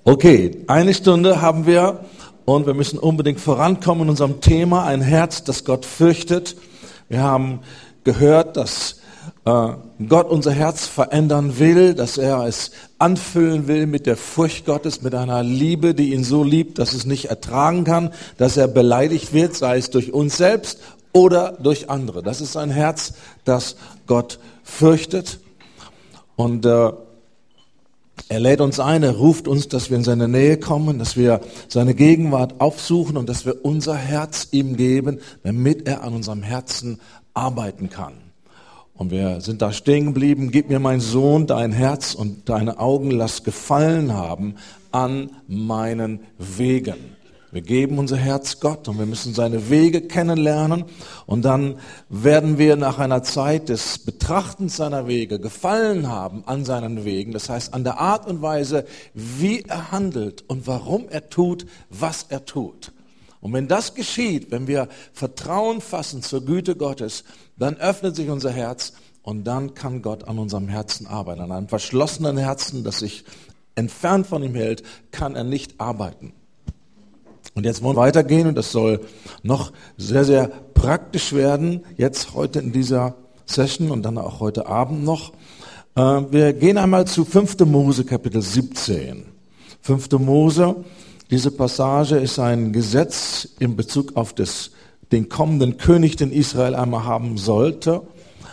Okay, eine Stunde haben wir und wir müssen unbedingt vorankommen in unserem Thema, ein Herz, das Gott fürchtet. Wir haben gehört, dass Gott unser Herz verändern will, dass er es anfüllen will mit der Furcht Gottes, mit einer Liebe, die ihn so liebt, dass es nicht ertragen kann, dass er beleidigt wird, sei es durch uns selbst oder durch andere. Das ist ein Herz, das Gott fürchtet. Und er lädt uns ein, er ruft uns, dass wir in seine Nähe kommen, dass wir seine Gegenwart aufsuchen und dass wir unser Herz ihm geben, damit er an unserem Herzen arbeiten kann. Und wir sind da stehen geblieben. Gib mir, mein Sohn, dein Herz und deine Augen, lass Gefallen haben an meinen Wegen. Wir geben unser Herz Gott und wir müssen seine Wege kennenlernen. Und dann werden wir nach einer Zeit des Betrachtens seiner Wege Gefallen haben an seinen Wegen. Das heißt, an der Art und Weise, wie er handelt und warum er tut, was er tut. Und wenn das geschieht, wenn wir Vertrauen fassen zur Güte Gottes, dann öffnet sich unser Herz und dann kann Gott an unserem Herzen arbeiten. An einem verschlossenen Herzen, das sich entfernt von ihm hält, kann er nicht arbeiten. Und jetzt wollen wir weitergehen und das soll noch sehr, sehr praktisch werden, jetzt heute in dieser Session und dann auch heute Abend noch. Wir gehen einmal zu 5. Mose Kapitel 17. 5. Mose, diese Passage ist ein Gesetz in Bezug auf den kommenden König, den Israel einmal haben sollte.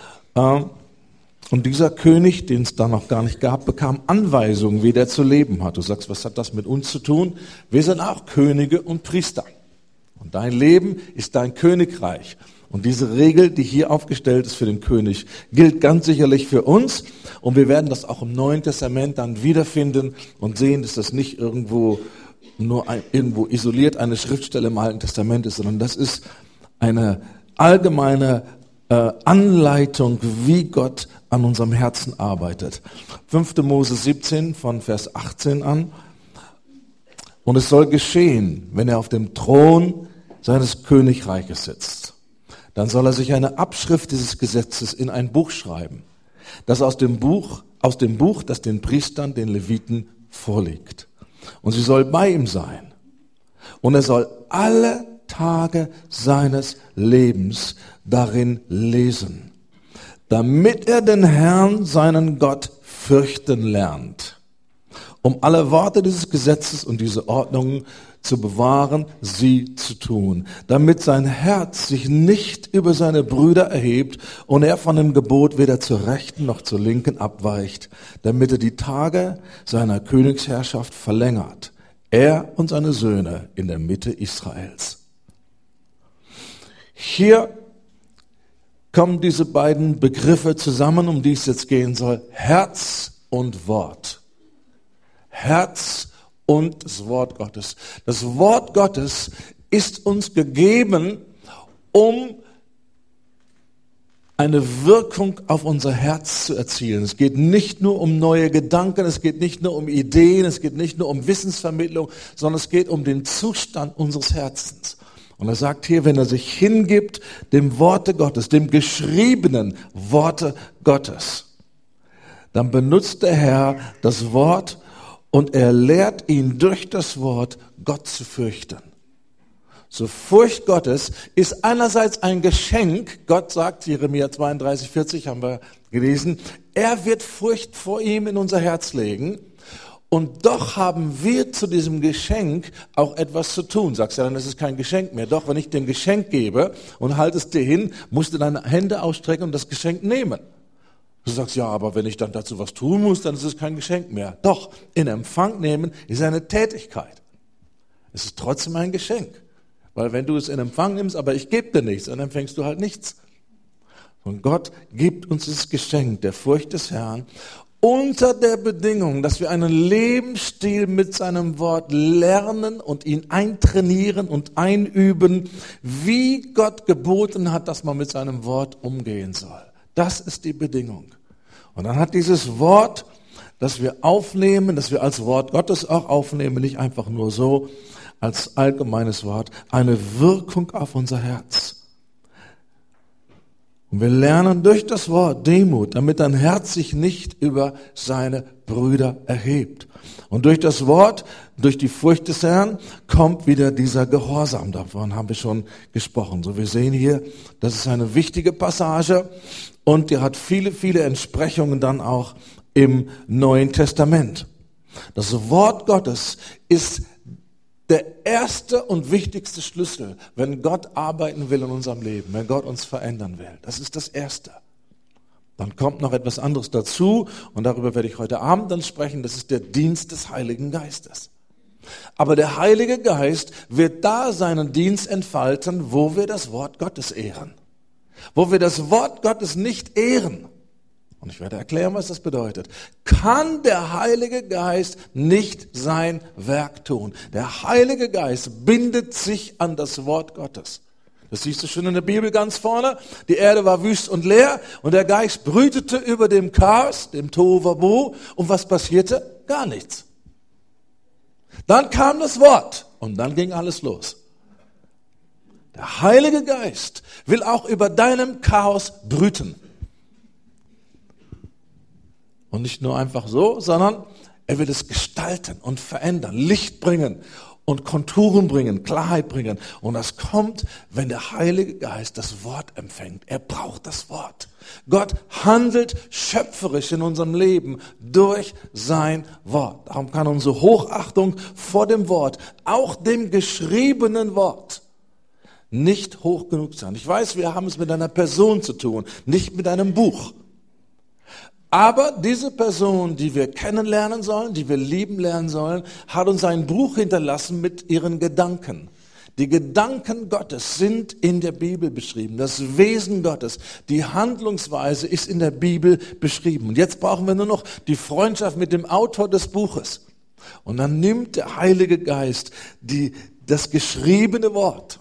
Und dieser König, den es da noch gar nicht gab, bekam Anweisungen, wie der zu leben hat. Du sagst, was hat das mit uns zu tun? Wir sind auch Könige und Priester. Und dein Leben ist dein Königreich. Und diese Regel, die hier aufgestellt ist für den König, gilt ganz sicherlich für uns. Und wir werden das auch im Neuen Testament dann wiederfinden und sehen, dass das nicht irgendwo isoliert eine Schriftstelle im Alten Testament ist, sondern das ist eine allgemeine Anleitung, wie Gott an unserem Herzen arbeitet. 5. Mose 17 von Vers 18 an. Und es soll geschehen, wenn er auf dem Thron seines Königreiches sitzt. Dann soll er sich eine Abschrift dieses Gesetzes in ein Buch schreiben, das aus dem Buch, das den Priestern, den Leviten vorliegt. Und sie soll bei ihm sein. Und er soll alle Tage seines Lebens darin lesen, damit er den Herrn, seinen Gott, fürchten lernt, um alle Worte dieses Gesetzes und diese Ordnungen zu bewahren, sie zu tun, damit sein Herz sich nicht über seine Brüder erhebt und er von dem Gebot weder zur Rechten noch zur Linken abweicht, damit er die Tage seiner Königsherrschaft verlängert, er und seine Söhne in der Mitte Israels. Hier kommen diese beiden Begriffe zusammen, um die es jetzt gehen soll. Herz und Wort. Herz und das Wort Gottes. Das Wort Gottes ist uns gegeben, um eine Wirkung auf unser Herz zu erzielen. Es geht nicht nur um neue Gedanken, es geht nicht nur um Ideen, es geht nicht nur um Wissensvermittlung, sondern es geht um den Zustand unseres Herzens. Und er sagt hier, wenn er sich hingibt dem Worte Gottes, dem geschriebenen Worte Gottes, dann benutzt der Herr das Wort und er lehrt ihn durch das Wort, Gott zu fürchten. So Furcht Gottes ist einerseits ein Geschenk. Gott sagt, Jeremia 32, 40 haben wir gelesen, er wird Furcht vor ihm in unser Herz legen. Und doch haben wir zu diesem Geschenk auch etwas zu tun. Sagst du, dann ist es kein Geschenk mehr. Doch, wenn ich dir ein Geschenk gebe und halte es dir hin, musst du deine Hände ausstrecken und das Geschenk nehmen. Du sagst, ja, aber wenn ich dann dazu was tun muss, dann ist es kein Geschenk mehr. Doch, in Empfang nehmen ist eine Tätigkeit. Es ist trotzdem ein Geschenk. Weil wenn du es in Empfang nimmst, aber ich gebe dir nichts, dann empfängst du halt nichts. Und Gott gibt uns das Geschenk der Furcht des Herrn unter der Bedingung, dass wir einen Lebensstil mit seinem Wort lernen und ihn eintrainieren und einüben, wie Gott geboten hat, dass man mit seinem Wort umgehen soll. Das ist die Bedingung. Und dann hat dieses Wort, das wir aufnehmen, das wir als Wort Gottes auch aufnehmen, nicht einfach nur so als allgemeines Wort, eine Wirkung auf unser Herz. Und wir lernen durch das Wort Demut, damit dein Herz sich nicht über seine Brüder erhebt. Und durch das Wort, durch die Furcht des Herrn, kommt wieder dieser Gehorsam. Davon haben wir schon gesprochen. So, wir sehen hier, das ist eine wichtige Passage und die hat viele, viele Entsprechungen dann auch im Neuen Testament. Das Wort Gottes ist der erste und wichtigste Schlüssel, wenn Gott arbeiten will in unserem Leben, wenn Gott uns verändern will. Das ist das Erste. Dann kommt noch etwas anderes dazu und darüber werde ich heute Abend dann sprechen. Das ist der Dienst des Heiligen Geistes. Aber der Heilige Geist wird da seinen Dienst entfalten, wo wir das Wort Gottes ehren. Wo wir das Wort Gottes nicht ehren, und ich werde erklären, was das bedeutet, kann der Heilige Geist nicht sein Werk tun. Der Heilige Geist bindet sich an das Wort Gottes. Das siehst du schon in der Bibel ganz vorne. Die Erde war wüst und leer und der Geist brütete über dem Chaos, dem Tohuwabohu. Und was passierte? Gar nichts. Dann kam das Wort und dann ging alles los. Der Heilige Geist will auch über deinem Chaos brüten. Und nicht nur einfach so, sondern er will es gestalten und verändern, Licht bringen und Konturen bringen, Klarheit bringen. Und das kommt, wenn der Heilige Geist das Wort empfängt. Er braucht das Wort. Gott handelt schöpferisch in unserem Leben durch sein Wort. Darum kann unsere Hochachtung vor dem Wort, auch dem geschriebenen Wort, nicht hoch genug sein. Ich weiß, wir haben es mit einer Person zu tun, nicht mit einem Buch. Aber diese Person, die wir kennenlernen sollen, die wir lieben lernen sollen, hat uns ein Buch hinterlassen mit ihren Gedanken. Die Gedanken Gottes sind in der Bibel beschrieben. Das Wesen Gottes, die Handlungsweise ist in der Bibel beschrieben. Und jetzt brauchen wir nur noch die Freundschaft mit dem Autor des Buches. Und dann nimmt der Heilige Geist das geschriebene Wort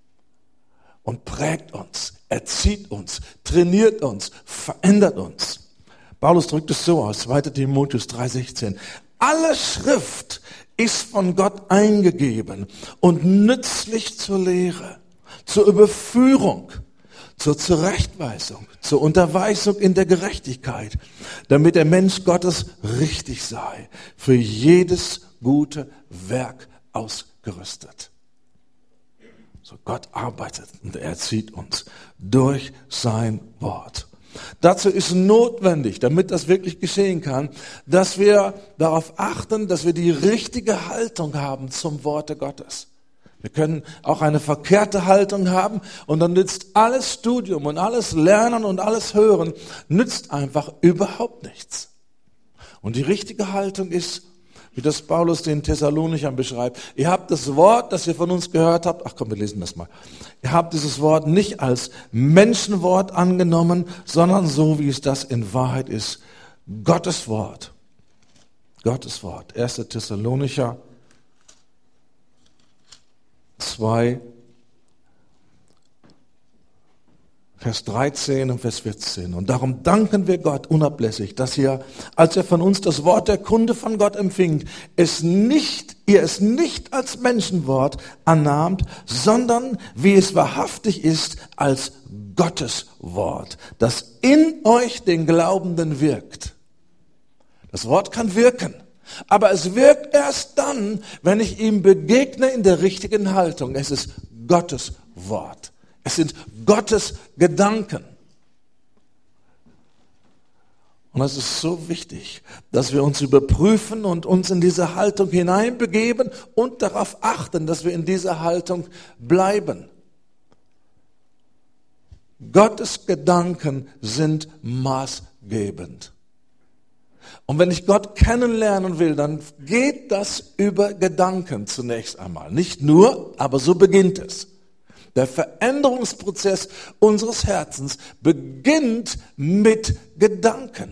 und prägt uns, erzieht uns, trainiert uns, verändert uns. Paulus drückt es so aus, 2. Timotheus 3,16. Alle Schrift ist von Gott eingegeben und nützlich zur Lehre, zur Überführung, zur Zurechtweisung, zur Unterweisung in der Gerechtigkeit, damit der Mensch Gottes richtig sei, für jedes gute Werk ausgerüstet. So, Gott arbeitet und er erzieht uns durch sein Wort. Dazu ist notwendig, damit das wirklich geschehen kann, dass wir darauf achten, dass wir die richtige Haltung haben zum Worte Gottes. Wir können auch eine verkehrte Haltung haben und dann nützt alles Studium und alles Lernen und alles Hören, nützt einfach überhaupt nichts. Und die richtige Haltung ist, wie das Paulus den Thessalonichern beschreibt. Ihr habt das Wort, das ihr von uns gehört habt, ach komm, wir lesen das mal. Ihr habt dieses Wort nicht als Menschenwort angenommen, sondern so, wie es das in Wahrheit ist. Gottes Wort. Gottes Wort. 1. Thessalonicher 2, Vers 13 und Vers 14. Und darum danken wir Gott unablässig, dass ihr, als ihr von uns das Wort der Kunde von Gott empfingt, ihr es nicht als Menschenwort annahmt, sondern, wie es wahrhaftig ist, als Gottes Wort, das in euch den Glaubenden wirkt. Das Wort kann wirken, aber es wirkt erst dann, wenn ich ihm begegne in der richtigen Haltung. Es ist Gottes Wort. Es sind Gottes Gedanken. Und es ist so wichtig, dass wir uns überprüfen und uns in diese Haltung hineinbegeben und darauf achten, dass wir in dieser Haltung bleiben. Gottes Gedanken sind maßgebend. Und wenn ich Gott kennenlernen will, dann geht das über Gedanken zunächst einmal. Nicht nur, aber so beginnt es. Der Veränderungsprozess unseres Herzens beginnt mit Gedanken.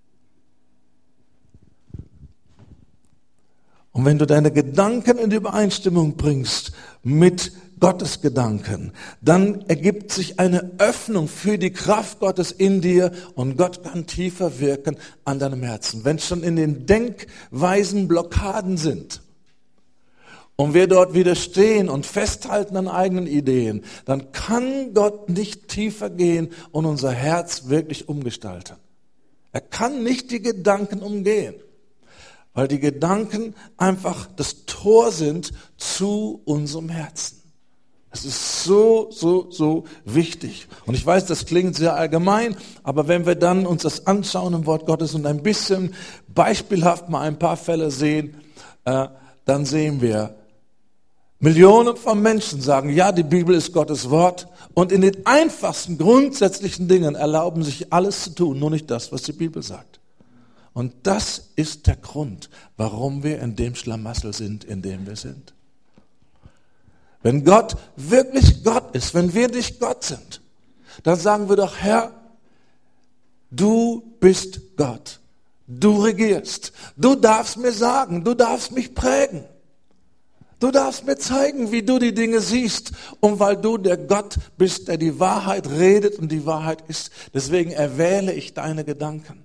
Und wenn du deine Gedanken in Übereinstimmung bringst mit Gottes Gedanken, dann ergibt sich eine Öffnung für die Kraft Gottes in dir und Gott kann tiefer wirken an deinem Herzen. Wenn schon in den Denkweisen Blockaden sind und wir dort widerstehen und festhalten an eigenen Ideen, dann kann Gott nicht tiefer gehen und unser Herz wirklich umgestalten. Er kann nicht die Gedanken umgehen, weil die Gedanken einfach das Tor sind zu unserem Herzen. Es ist so wichtig. Und ich weiß, das klingt sehr allgemein, aber wenn wir dann uns das anschauen im Wort Gottes und ein bisschen beispielhaft mal ein paar Fälle sehen, dann sehen wir, Millionen von Menschen sagen, ja, die Bibel ist Gottes Wort, und in den einfachsten, grundsätzlichen Dingen erlauben sich alles zu tun, nur nicht das, was die Bibel sagt. Und das ist der Grund, warum wir in dem Schlamassel sind, in dem wir sind. Wenn Gott wirklich Gott ist, wenn wir nicht Gott sind, dann sagen wir doch, Herr, du bist Gott. Du regierst. Du darfst mir sagen, du darfst mich prägen. Du darfst mir zeigen, wie du die Dinge siehst. Und weil du der Gott bist, der die Wahrheit redet und die Wahrheit ist, deswegen erwähle ich deine Gedanken.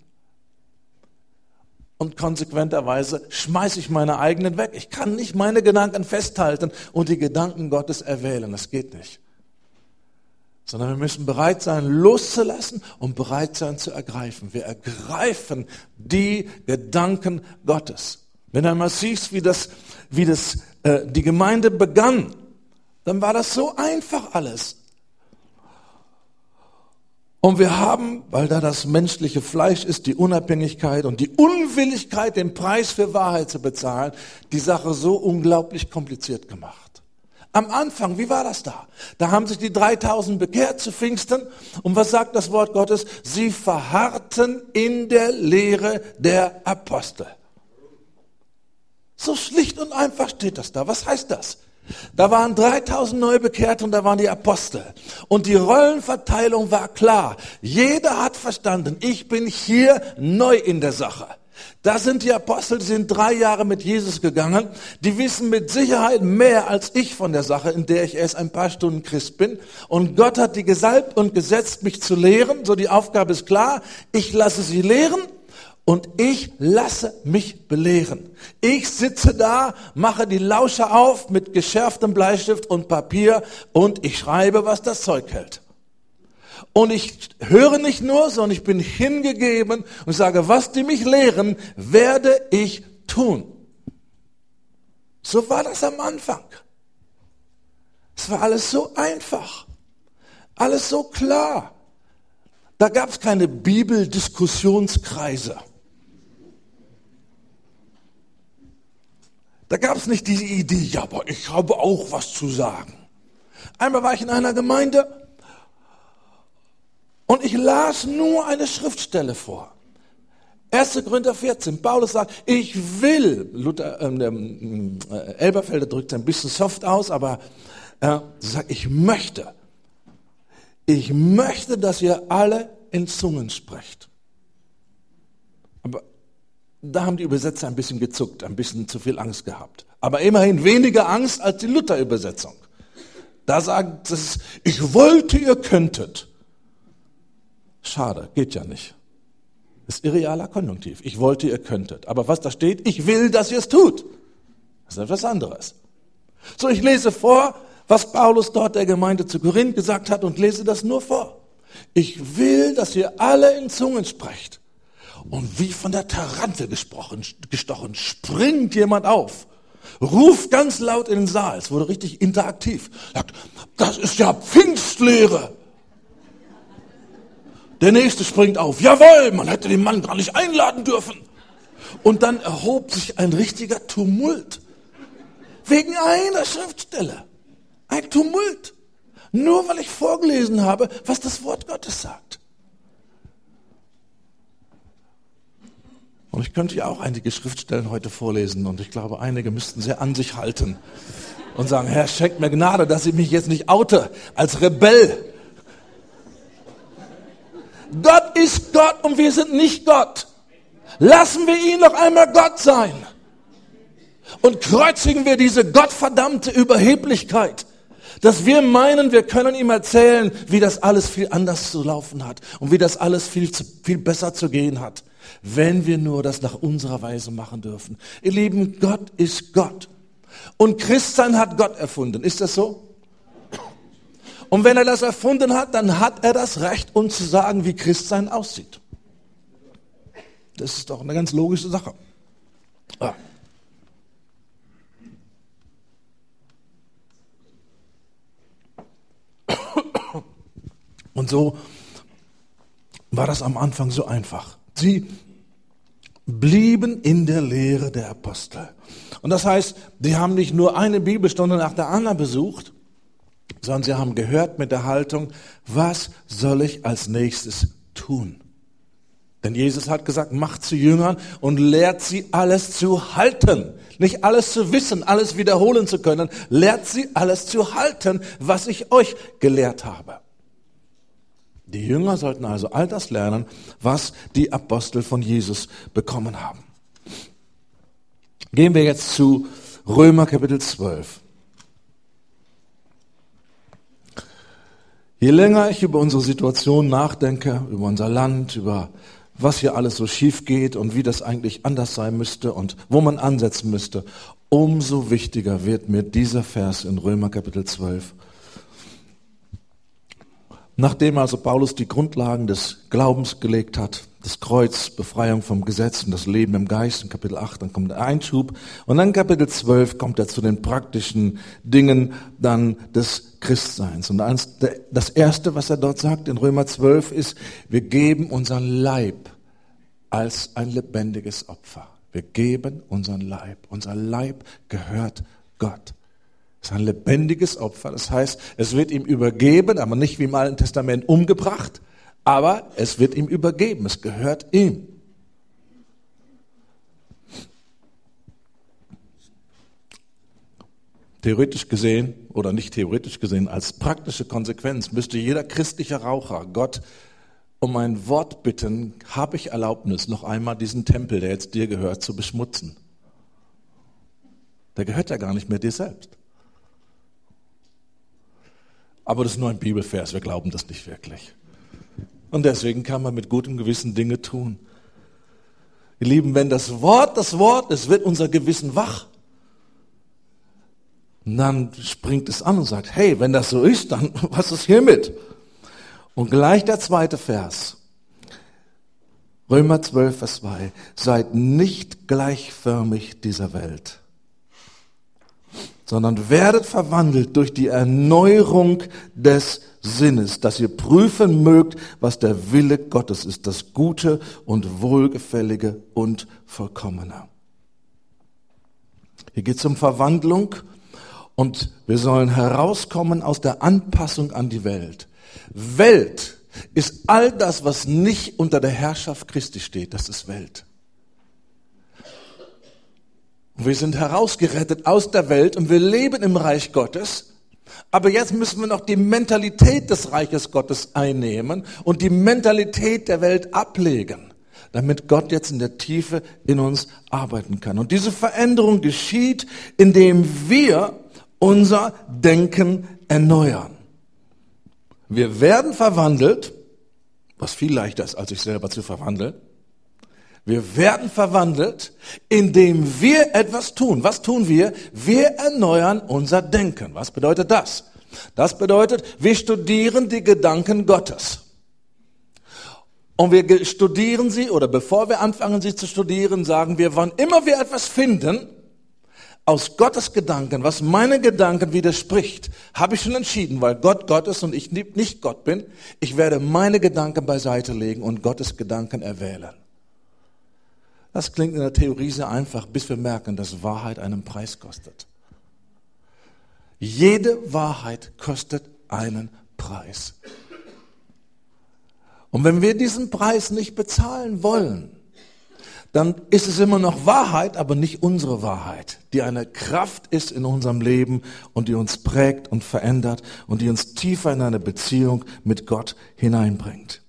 Und konsequenterweise schmeiße ich meine eigenen weg. Ich kann nicht meine Gedanken festhalten und die Gedanken Gottes erwählen. Das geht nicht. Sondern wir müssen bereit sein, loszulassen und bereit sein zu ergreifen. Wir ergreifen die Gedanken Gottes. Wenn du einmal siehst, wie die Gemeinde begann, dann war das so einfach alles. Und wir haben, weil da das menschliche Fleisch ist, die Unabhängigkeit und die Unwilligkeit, den Preis für Wahrheit zu bezahlen, die Sache so unglaublich kompliziert gemacht. Am Anfang, wie war das da? Da haben sich die 3000 bekehrt zu Pfingsten. Und was sagt das Wort Gottes? Sie verharrten in der Lehre der Apostel. So schlicht und einfach steht das da. Was heißt das? Da waren 3000 Neubekehrte und da waren die Apostel. Und die Rollenverteilung war klar. Jeder hat verstanden, ich bin hier neu in der Sache. Da sind die Apostel, die sind 3 Jahre mit Jesus gegangen. Die wissen mit Sicherheit mehr als ich von der Sache, in der ich erst ein paar Stunden Christ bin. Und Gott hat die gesalbt und gesetzt, mich zu lehren. So, die Aufgabe ist klar. Ich lasse sie lehren. Und ich lasse mich belehren. Ich sitze da, mache die Lauscher auf mit geschärftem Bleistift und Papier und ich schreibe, was das Zeug hält. Und ich höre nicht nur, sondern ich bin hingegeben und sage, was die mich lehren, werde ich tun. So war das am Anfang. Es war alles so einfach, alles so klar. Da gab es keine Bibeldiskussionskreise. Da gab es nicht diese Idee, ja, aber ich habe auch was zu sagen. Einmal war ich in einer Gemeinde und ich las nur eine Schriftstelle vor. 1. Korinther 14, Paulus sagt, ich will, Elberfelder drückt ein bisschen soft aus, aber sagt, ich möchte, dass ihr alle in Zungen sprecht. Aber da haben die Übersetzer ein bisschen gezuckt, ein bisschen zu viel Angst gehabt. Aber immerhin weniger Angst als die Luther-Übersetzung. Da sagt es, ich wollte, ihr könntet. Schade, geht ja nicht. Das ist irrealer Konjunktiv. Ich wollte, ihr könntet. Aber was da steht, ich will, dass ihr es tut. Das ist etwas anderes. So, ich lese vor, was Paulus dort der Gemeinde zu Korinth gesagt hat und lese das nur vor. Ich will, dass ihr alle in Zungen sprecht. Und wie von der Tarantel gestochen, springt jemand auf, ruft ganz laut in den Saal, es wurde richtig interaktiv, sagt, das ist ja Pfingstlehre. Der nächste springt auf, jawohl, man hätte den Mann gar nicht einladen dürfen. Und dann erhob sich ein richtiger Tumult, wegen einer Schriftstelle, ein Tumult, nur weil ich vorgelesen habe, was das Wort Gottes sagt. Und ich könnte ja auch einige Schriftstellen heute vorlesen und ich glaube, einige müssten sehr an sich halten und sagen, Herr, schenk mir Gnade, dass ich mich jetzt nicht oute als Rebell. Gott ist Gott und wir sind nicht Gott. Lassen wir ihn noch einmal Gott sein. Und kreuzigen wir diese gottverdammte Überheblichkeit, dass wir meinen, wir können ihm erzählen, wie das alles viel anders zu laufen hat und wie das alles viel besser zu gehen hat, wenn wir nur das nach unserer Weise machen dürfen. Ihr Lieben, Gott ist Gott. Und Christsein hat Gott erfunden. Ist das so? Und wenn er das erfunden hat, dann hat er das Recht, uns zu sagen, wie Christsein aussieht. Das ist doch eine ganz logische Sache. Ah. Und so war das am Anfang so einfach. Sie blieben in der Lehre der Apostel. Und das heißt, sie haben nicht nur eine Bibelstunde nach der anderen besucht, sondern sie haben gehört mit der Haltung, was soll ich als nächstes tun? Denn Jesus hat gesagt, macht zu Jüngern und lehrt sie alles zu halten. Nicht alles zu wissen, alles wiederholen zu können, lehrt sie alles zu halten, was ich euch gelehrt habe. Die Jünger sollten also all das lernen, was die Apostel von Jesus bekommen haben. Gehen wir jetzt zu Römer Kapitel 12. Je länger ich über unsere Situation nachdenke, über unser Land, über was hier alles so schief geht und wie das eigentlich anders sein müsste und wo man ansetzen müsste, umso wichtiger wird mir dieser Vers in Römer Kapitel 12. Nachdem also Paulus die Grundlagen des Glaubens gelegt hat, das Kreuz, Befreiung vom Gesetz und das Leben im Geist in Kapitel 8, dann kommt der Einschub und dann Kapitel 12 kommt er zu den praktischen Dingen dann des Christseins. Und das Erste, was er dort sagt in Römer 12 ist, wir geben unseren Leib als ein lebendiges Opfer. Wir geben unseren Leib. Unser Leib gehört Gott. Es ist ein lebendiges Opfer. Das heißt, es wird ihm übergeben, aber nicht wie im Alten Testament umgebracht, aber es wird ihm übergeben. Es gehört ihm. Theoretisch gesehen, oder nicht theoretisch gesehen, als praktische Konsequenz müsste jeder christliche Raucher Gott um ein Wort bitten, habe ich Erlaubnis, noch einmal diesen Tempel, der jetzt dir gehört, zu beschmutzen. Der gehört ja gar nicht mehr dir selbst. Aber das ist nur ein Bibelvers, wir glauben das nicht wirklich. Und deswegen kann man mit gutem Gewissen Dinge tun. Ihr Lieben, wenn das Wort ist, wird unser Gewissen wach. Und dann springt es an und sagt, hey, wenn das so ist, dann was ist hiermit? Und gleich der zweite Vers. Römer 12, Vers 2. Seid nicht gleichförmig dieser Welt, sondern werdet verwandelt durch die Erneuerung des Sinnes, dass ihr prüfen mögt, was der Wille Gottes ist, das Gute und Wohlgefällige und Vollkommene. Hier geht es um Verwandlung und wir sollen herauskommen aus der Anpassung an die Welt. Welt ist all das, was nicht unter der Herrschaft Christi steht, das ist Welt. Wir sind herausgerettet aus der Welt und wir leben im Reich Gottes. Aber jetzt müssen wir noch die Mentalität des Reiches Gottes einnehmen und die Mentalität der Welt ablegen, damit Gott jetzt in der Tiefe in uns arbeiten kann. Und diese Veränderung geschieht, indem wir unser Denken erneuern. Wir werden verwandelt, was viel leichter ist, als sich selber zu verwandeln. Wir werden verwandelt, indem wir etwas tun. Was tun wir? Wir erneuern unser Denken. Was bedeutet das? Das bedeutet, wir studieren die Gedanken Gottes. Und wir studieren sie, oder bevor wir anfangen, sie zu studieren, sagen wir, wann immer wir etwas finden, aus Gottes Gedanken, was meine Gedanken widerspricht, habe ich schon entschieden, weil Gott Gott ist und ich nicht Gott bin, ich werde meine Gedanken beiseite legen und Gottes Gedanken erwählen. Das klingt in der Theorie sehr einfach, bis wir merken, dass Wahrheit einen Preis kostet. Jede Wahrheit kostet einen Preis. Und wenn wir diesen Preis nicht bezahlen wollen, dann ist es immer noch Wahrheit, aber nicht unsere Wahrheit, die eine Kraft ist in unserem Leben und die uns prägt und verändert und die uns tiefer in eine Beziehung mit Gott hineinbringt.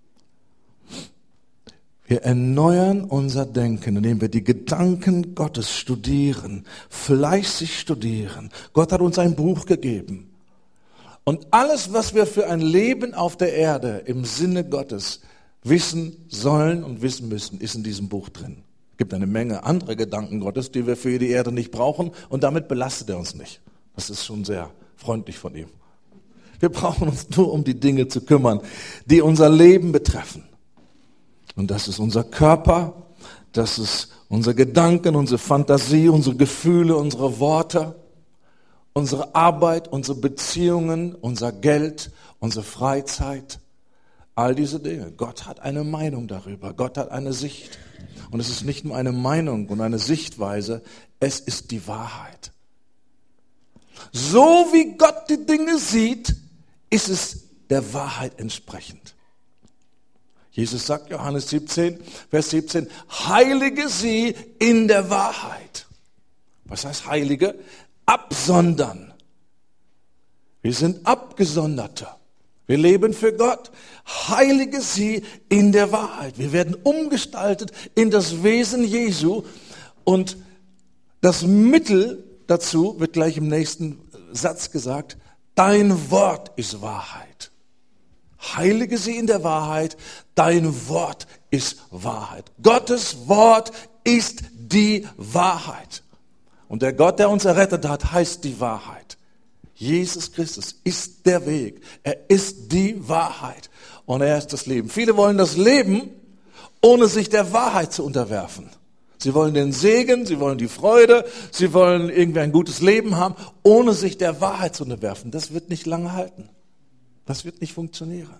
Wir erneuern unser Denken, indem wir die Gedanken Gottes studieren, fleißig studieren. Gott hat uns ein Buch gegeben. Und alles, was wir für ein Leben auf der Erde im Sinne Gottes wissen sollen und wissen müssen, ist in diesem Buch drin. Es gibt eine Menge andere Gedanken Gottes, die wir für die Erde nicht brauchen, und damit belastet er uns nicht. Das ist schon sehr freundlich von ihm. Wir brauchen uns nur um die Dinge zu kümmern, die unser Leben betreffen. Und das ist unser Körper, das ist unsere Gedanken, unsere Fantasie, unsere Gefühle, unsere Worte, unsere Arbeit, unsere Beziehungen, unser Geld, unsere Freizeit. All diese Dinge. Gott hat eine Meinung darüber. Gott hat eine Sicht. Und es ist nicht nur eine Meinung und eine Sichtweise, es ist die Wahrheit. So wie Gott die Dinge sieht, ist es der Wahrheit entsprechend. Jesus sagt, Johannes 17, Vers 17, heilige sie in der Wahrheit. Was heißt heilige? Absondern. Wir sind Abgesonderte. Wir leben für Gott. Heilige sie in der Wahrheit. Wir werden umgestaltet in das Wesen Jesu. Und das Mittel dazu wird gleich im nächsten Satz gesagt, dein Wort ist Wahrheit. Heilige sie in der Wahrheit, dein Wort ist Wahrheit. Gottes Wort ist die Wahrheit. Und der Gott, der uns errettet hat, heißt die Wahrheit. Jesus Christus ist der Weg. Er ist die Wahrheit. Und er ist das Leben. Viele wollen das Leben, ohne sich der Wahrheit zu unterwerfen. Sie wollen den Segen, sie wollen die Freude, sie wollen irgendwie ein gutes Leben haben, ohne sich der Wahrheit zu unterwerfen. Das wird nicht lange halten. Das wird nicht funktionieren.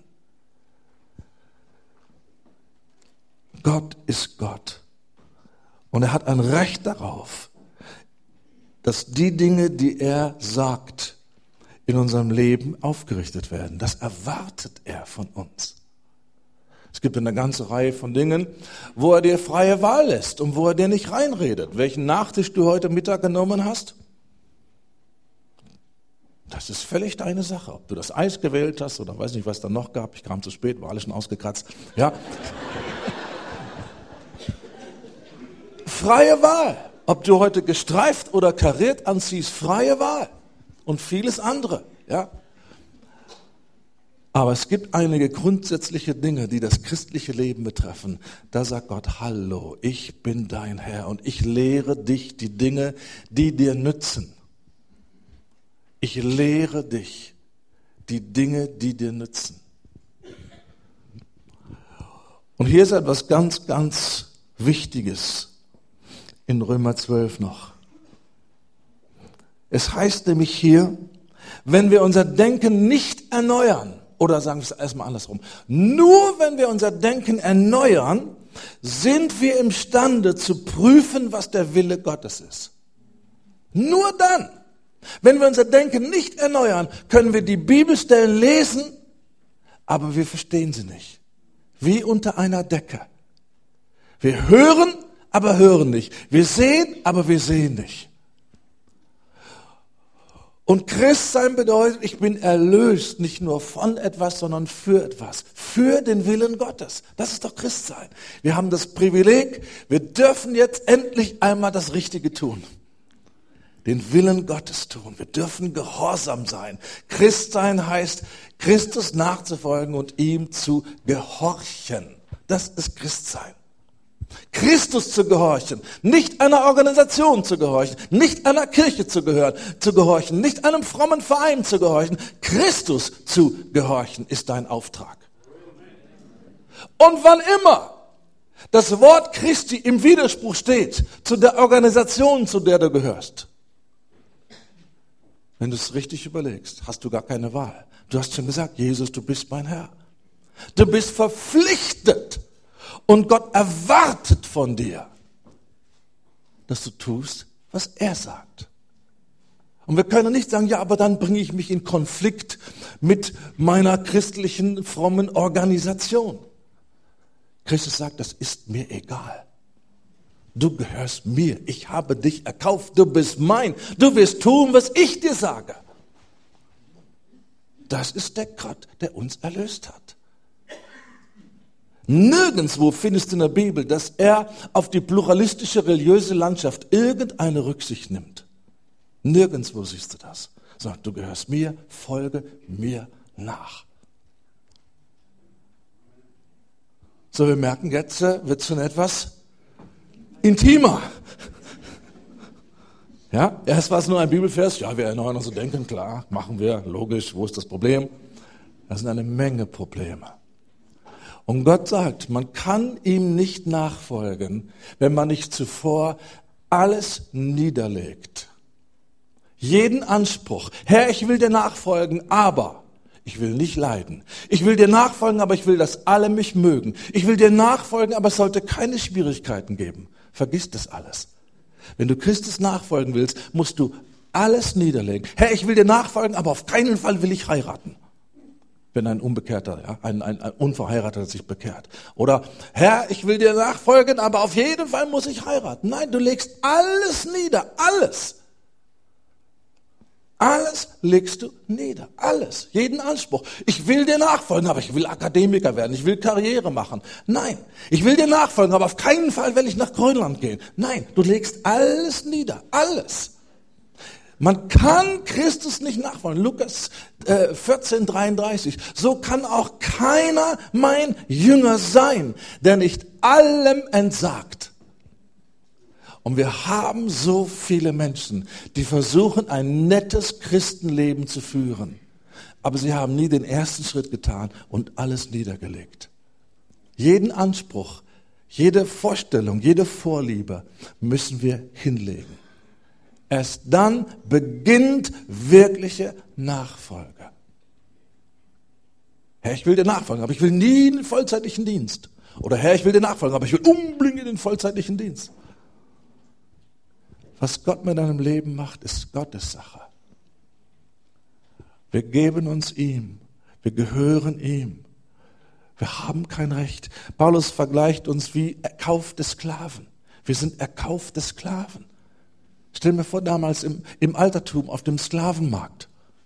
Gott ist Gott. Und er hat ein Recht darauf, dass die Dinge, die er sagt, in unserem Leben aufgerichtet werden. Das erwartet er von uns. Es gibt eine ganze Reihe von Dingen, wo er dir freie Wahl lässt und wo er dir nicht reinredet. Welchen Nachtisch du heute Mittag genommen hast, das ist völlig deine Sache. Ob du das Eis gewählt hast oder weiß nicht, was da noch gab. Ich kam zu spät, war alles schon ausgekratzt. Ja. Freie Wahl. Ob du heute gestreift oder kariert anziehst, freie Wahl. Und vieles andere, ja. Aber es gibt einige grundsätzliche Dinge, die das christliche Leben betreffen. Da sagt Gott, hallo, ich bin dein Herr und ich lehre dich die Dinge, die dir nützen. Ich lehre dich die Dinge, die dir nützen. Und hier ist etwas ganz, ganz Wichtiges in Römer 12 noch. Es heißt nämlich hier, wenn wir unser Denken nicht erneuern, oder sagen wir es erstmal andersrum, nur wenn wir unser Denken erneuern, sind wir imstande zu prüfen, was der Wille Gottes ist. Nur dann. Wenn wir unser Denken nicht erneuern, können wir die Bibelstellen lesen, aber wir verstehen sie nicht. Wie unter einer Decke. Wir hören, aber hören nicht. Wir sehen, aber wir sehen nicht. Und Christsein bedeutet, ich bin erlöst, nicht nur von etwas, sondern für etwas. Für den Willen Gottes. Das ist doch Christsein. Wir haben das Privileg, wir dürfen jetzt endlich einmal das Richtige tun. Den Willen Gottes tun. Wir dürfen gehorsam sein. Christsein heißt, Christus nachzufolgen und ihm zu gehorchen. Das ist Christsein. Christus zu gehorchen, nicht einer Organisation zu gehorchen, nicht einer Kirche zu gehorchen, nicht einem frommen Verein zu gehorchen. Christus zu gehorchen ist dein Auftrag. Und wann immer das Wort Christi im Widerspruch steht zu der Organisation, zu der du gehörst, wenn du es richtig überlegst, hast du gar keine Wahl. Du hast schon gesagt, Jesus, du bist mein Herr. Du bist verpflichtet. Und Gott erwartet von dir, dass du tust, was er sagt. Und wir können nicht sagen, ja, aber dann bringe ich mich in Konflikt mit meiner christlichen, frommen Organisation. Christus sagt, das ist mir egal. Du gehörst mir. Ich habe dich erkauft. Du bist mein. Du wirst tun, was ich dir sage. Das ist der Gott, der uns erlöst hat. Nirgendwo findest du in der Bibel, dass er auf die pluralistische religiöse Landschaft irgendeine Rücksicht nimmt. Nirgendwo siehst du das. Sagt, du gehörst mir, folge mir nach. So, wir merken, jetzt wird schon etwas intimer. Ja, erst war es nur ein Bibelvers. Ja, wir erneuern unser Denken, klar, machen wir, logisch, wo ist das Problem? Das sind eine Menge Probleme. Und Gott sagt, man kann ihm nicht nachfolgen, wenn man nicht zuvor alles niederlegt. Jeden Anspruch. Herr, ich will dir nachfolgen, aber ich will nicht leiden. Ich will dir nachfolgen, aber ich will, dass alle mich mögen. Ich will dir nachfolgen, aber es sollte keine Schwierigkeiten geben. Vergiss das alles. Wenn du Christus nachfolgen willst, musst du alles niederlegen. Herr, ich will dir nachfolgen, aber auf keinen Fall will ich heiraten. Wenn ein Unbekehrter, ja, ein Unverheirateter sich bekehrt. Oder, Herr, ich will dir nachfolgen, aber auf jeden Fall muss ich heiraten. Nein, du legst alles nieder, alles. Alles legst du nieder, alles, jeden Anspruch. Ich will dir nachfolgen, aber ich will Akademiker werden, ich will Karriere machen. Nein, ich will dir nachfolgen, aber auf keinen Fall will ich nach Grönland gehen. Nein, du legst alles nieder, alles. Man kann Christus nicht nachfolgen. Lukas 14,33. So kann auch keiner mein Jünger sein, der nicht allem entsagt. Und wir haben so viele Menschen, die versuchen, ein nettes Christenleben zu führen. Aber sie haben nie den ersten Schritt getan und alles niedergelegt. Jeden Anspruch, jede Vorstellung, jede Vorliebe müssen wir hinlegen. Erst dann beginnt wirkliche Nachfolge. Herr, ich will dir nachfolgen, aber ich will nie in den vollzeitlichen Dienst. Oder Herr, ich will dir nachfolgen, aber ich will unbedingt in den vollzeitlichen Dienst. Was Gott mit deinem Leben macht, ist Gottes Sache. Wir geben uns ihm. Wir gehören ihm. Wir haben kein Recht. Paulus vergleicht uns wie erkaufte Sklaven. Wir sind erkaufte Sklaven. Stell mir vor, damals im Altertum auf dem Sklavenmarkt.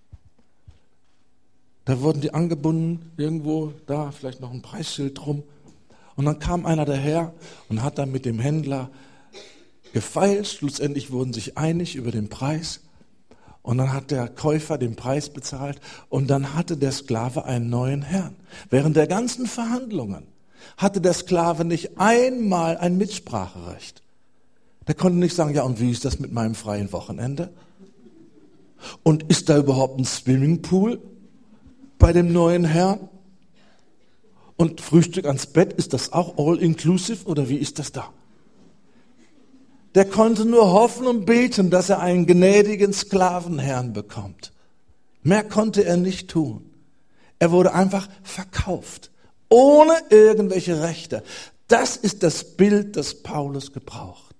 Da wurden die angebunden, irgendwo da, vielleicht noch ein Preisschild drum. Und dann kam einer daher und hat dann mit dem Händler gefeilscht. Schlussendlich wurden sich einig über den Preis. Und dann hat der Käufer den Preis bezahlt. Und dann hatte der Sklave einen neuen Herrn. Während der ganzen Verhandlungen hatte der Sklave nicht einmal ein Mitspracherecht. Der konnte nicht sagen, ja, und wie ist das mit meinem freien Wochenende? Und ist da überhaupt ein Swimmingpool bei dem neuen Herrn? Und Frühstück ans Bett, ist das auch all inclusive oder wie ist das da? Der konnte nur hoffen und beten, dass er einen gnädigen Sklavenherrn bekommt. Mehr konnte er nicht tun. Er wurde einfach verkauft, ohne irgendwelche Rechte. Das ist das Bild, das Paulus gebraucht.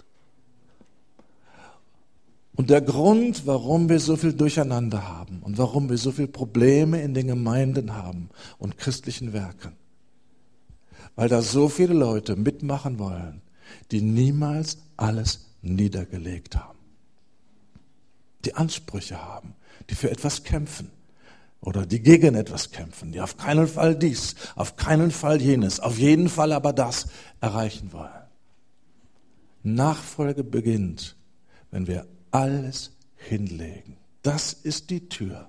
Und der Grund, warum wir so viel Durcheinander haben und warum wir so viele Probleme in den Gemeinden haben und christlichen Werken, weil da so viele Leute mitmachen wollen, die niemals alles niedergelegt haben, die Ansprüche haben, die für etwas kämpfen oder die gegen etwas kämpfen, die auf keinen Fall dies, auf keinen Fall jenes, auf jeden Fall aber das erreichen wollen. Nachfolge beginnt, wenn wir alles hinlegen. Das ist die Tür.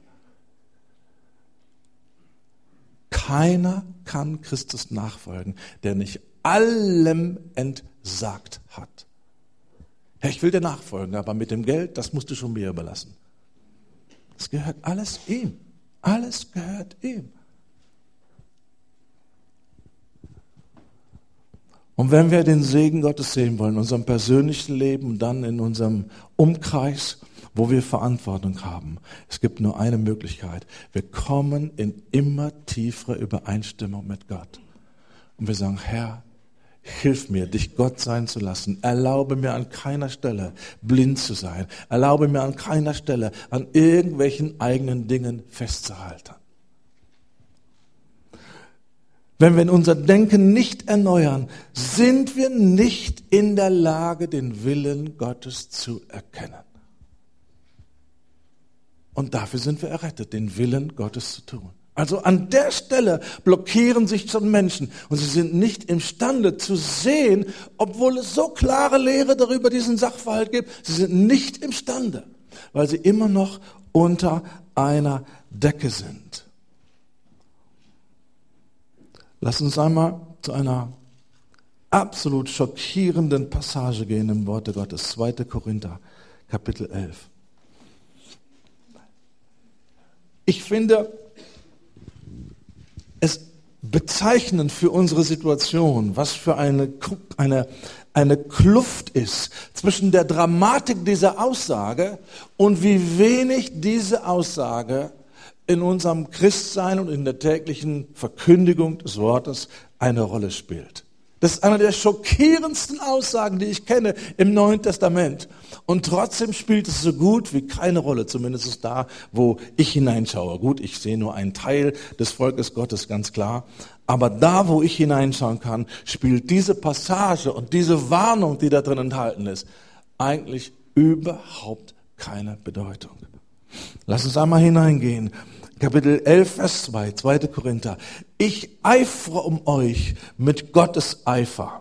Keiner kann Christus nachfolgen, der nicht allem entsagt hat. Herr, ich will dir nachfolgen, aber mit dem Geld, das musst du schon mir überlassen. Das gehört alles ihm. Alles gehört ihm. Und wenn wir den Segen Gottes sehen wollen, in unserem persönlichen Leben und dann in unserem Umkreis, wo wir Verantwortung haben, es gibt nur eine Möglichkeit. Wir kommen in immer tiefere Übereinstimmung mit Gott. Und wir sagen, Herr, hilf mir, dich Gott sein zu lassen. Erlaube mir an keiner Stelle blind zu sein. Erlaube mir an keiner Stelle an irgendwelchen eigenen Dingen festzuhalten. Wenn wir unser Denken nicht erneuern, sind wir nicht in der Lage, den Willen Gottes zu erkennen. Und dafür sind wir errettet, den Willen Gottes zu tun. Also an der Stelle blockieren sich schon Menschen und sie sind nicht imstande zu sehen, obwohl es so klare Lehre darüber diesen Sachverhalt gibt. Sie sind nicht imstande, weil sie immer noch unter einer Decke sind. Lass uns einmal zu einer absolut schockierenden Passage gehen im Worte Gottes. 2. Korinther, Kapitel 11. Ich finde es bezeichnend für unsere Situation, was für eine Kluft ist zwischen der Dramatik dieser Aussage und wie wenig diese Aussage in unserem Christsein und in der täglichen Verkündigung des Wortes eine Rolle spielt. Das ist eine der schockierendsten Aussagen, die ich kenne im Neuen Testament. Und trotzdem spielt es so gut wie keine Rolle, zumindest da, wo ich hineinschaue. Gut, ich sehe nur einen Teil des Volkes Gottes, ganz klar. Aber da, wo ich hineinschauen kann, spielt diese Passage und diese Warnung, die da drin enthalten ist, eigentlich überhaupt keine Bedeutung. Lass uns einmal hineingehen. Kapitel 11, Vers 2, 2. Korinther. Ich eifere um euch mit Gottes Eifer.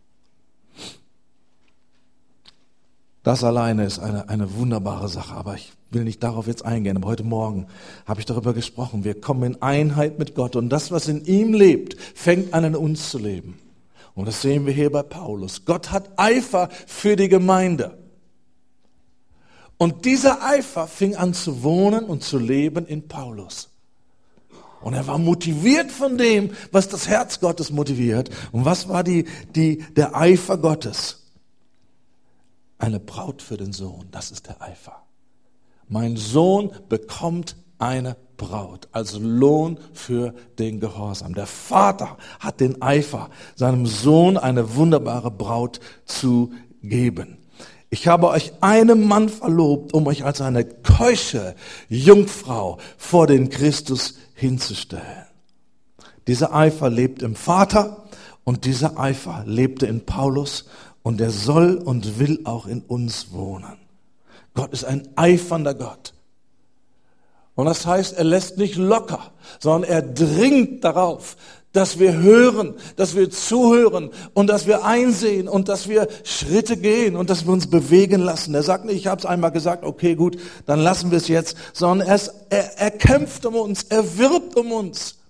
Das alleine ist eine wunderbare Sache, aber ich will nicht darauf jetzt eingehen. Aber heute Morgen habe ich darüber gesprochen. Wir kommen in Einheit mit Gott und das, was in ihm lebt, fängt an in uns zu leben. Und das sehen wir hier bei Paulus. Gott hat Eifer für die Gemeinde. Und dieser Eifer fing an zu wohnen und zu leben in Paulus. Und er war motiviert von dem, was das Herz Gottes motiviert. Und was war der Eifer Gottes? Eine Braut für den Sohn, das ist der Eifer. Mein Sohn bekommt eine Braut, als Lohn für den Gehorsam. Der Vater hat den Eifer, seinem Sohn eine wunderbare Braut zu geben. Ich habe euch einem Mann verlobt, um euch als eine keusche Jungfrau vor den Christus hinzustellen. Dieser Eifer lebt im Vater und dieser Eifer lebte in Paulus und er soll und will auch in uns wohnen. Gott ist ein eifernder Gott. Und das heißt, er lässt nicht locker, sondern er dringt darauf, dass wir hören, dass wir zuhören und dass wir einsehen und dass wir Schritte gehen und dass wir uns bewegen lassen. Er sagt nicht, ich habe es einmal gesagt, okay, gut, dann lassen wir es jetzt, sondern er kämpft um uns, er wirbt um uns.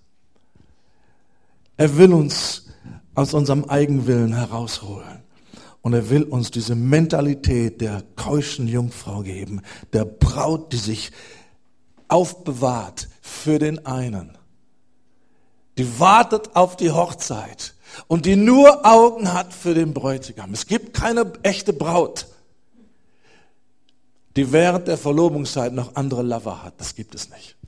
Er will uns aus unserem Eigenwillen herausholen. Und er will uns diese Mentalität der keuschen Jungfrau geben, der Braut, die sich aufbewahrt für den einen. Die wartet auf die Hochzeit und die nur Augen hat für den Bräutigam. Es gibt keine echte Braut, die während der Verlobungszeit noch andere Lover hat. Das gibt es nicht.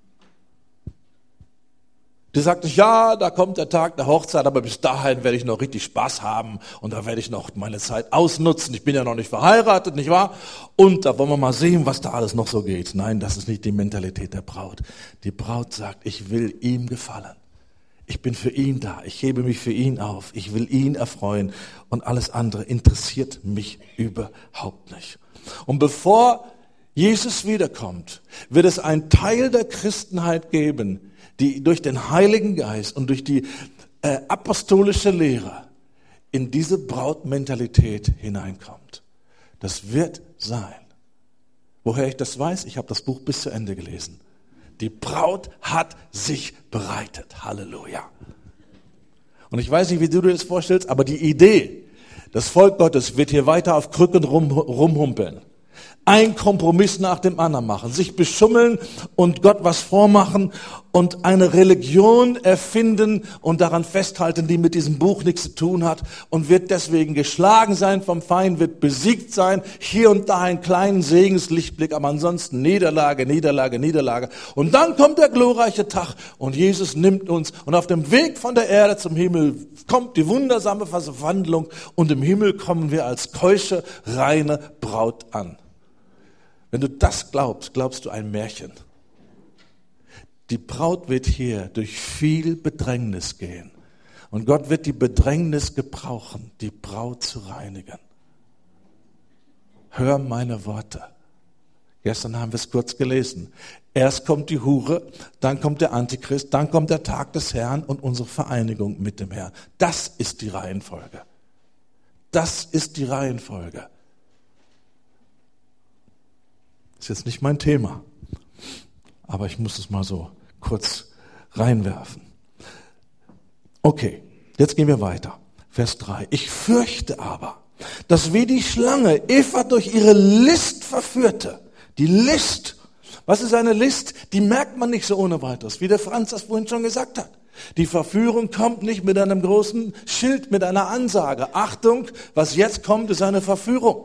Die sagt nicht, ja, da kommt der Tag der Hochzeit, aber bis dahin werde ich noch richtig Spaß haben und da werde ich noch meine Zeit ausnutzen. Ich bin ja noch nicht verheiratet, nicht wahr? Und da wollen wir mal sehen, was da alles noch so geht. Nein, das ist nicht die Mentalität der Braut. Die Braut sagt, ich will ihm gefallen. Ich bin für ihn da, ich hebe mich für ihn auf, ich will ihn erfreuen und alles andere interessiert mich überhaupt nicht. Und bevor Jesus wiederkommt, wird es einen Teil der Christenheit geben, die durch den Heiligen Geist und durch die apostolische Lehre in diese Brautmentalität hineinkommt. Das wird sein. Woher ich das weiß? Ich habe das Buch bis zu Ende gelesen. Die Braut hat sich bereitet. Halleluja. Und ich weiß nicht, wie du dir das vorstellst, aber die Idee, das Volk Gottes wird hier weiter auf Krücken rumhumpeln. Ein Kompromiss nach dem anderen machen, sich beschummeln und Gott was vormachen und eine Religion erfinden und daran festhalten, die mit diesem Buch nichts zu tun hat und wird deswegen geschlagen sein vom Feind, wird besiegt sein, hier und da einen kleinen Segenslichtblick, aber ansonsten Niederlage, Niederlage, Niederlage. Und dann kommt der glorreiche Tag und Jesus nimmt uns und auf dem Weg von der Erde zum Himmel kommt die wundersame Verwandlung und im Himmel kommen wir als keusche, reine Braut an. Wenn du das glaubst, glaubst du ein Märchen. Die Braut wird hier durch viel Bedrängnis gehen. Und Gott wird die Bedrängnis gebrauchen, die Braut zu reinigen. Hör meine Worte. Gestern haben wir es kurz gelesen. Erst kommt die Hure, dann kommt der Antichrist, dann kommt der Tag des Herrn und unsere Vereinigung mit dem Herrn. Das ist die Reihenfolge. Das ist die Reihenfolge. Das ist jetzt nicht mein Thema, aber ich muss es mal so kurz reinwerfen. Okay, jetzt gehen wir weiter. Vers 3. Ich fürchte aber, dass wie die Schlange Eva durch ihre List verführte. Die List. Was ist eine List? Die merkt man nicht so ohne weiteres, wie der Franz das vorhin schon gesagt hat. Die Verführung kommt nicht mit einem großen Schild, mit einer Ansage. Achtung, was jetzt kommt, ist eine Verführung.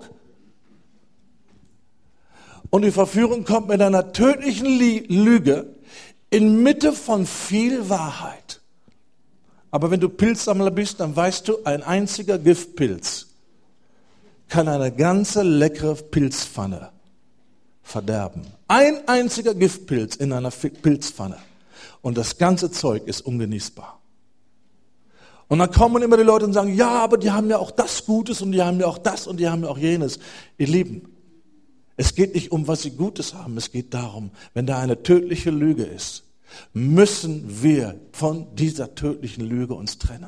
Und die Verführung kommt mit einer tödlichen Lüge inmitten von viel Wahrheit. Aber wenn du Pilzsammler bist, dann weißt du, ein einziger Giftpilz kann eine ganze leckere Pilzpfanne verderben. Ein einziger Giftpilz in einer Pilzpfanne. Und das ganze Zeug ist ungenießbar. Und dann kommen immer die Leute und sagen, ja, aber die haben ja auch das Gutes und die haben ja auch das und die haben ja auch jenes. Ihr Lieben, es geht nicht um, was sie Gutes haben. Es geht darum, wenn da eine tödliche Lüge ist, müssen wir von dieser tödlichen Lüge uns trennen.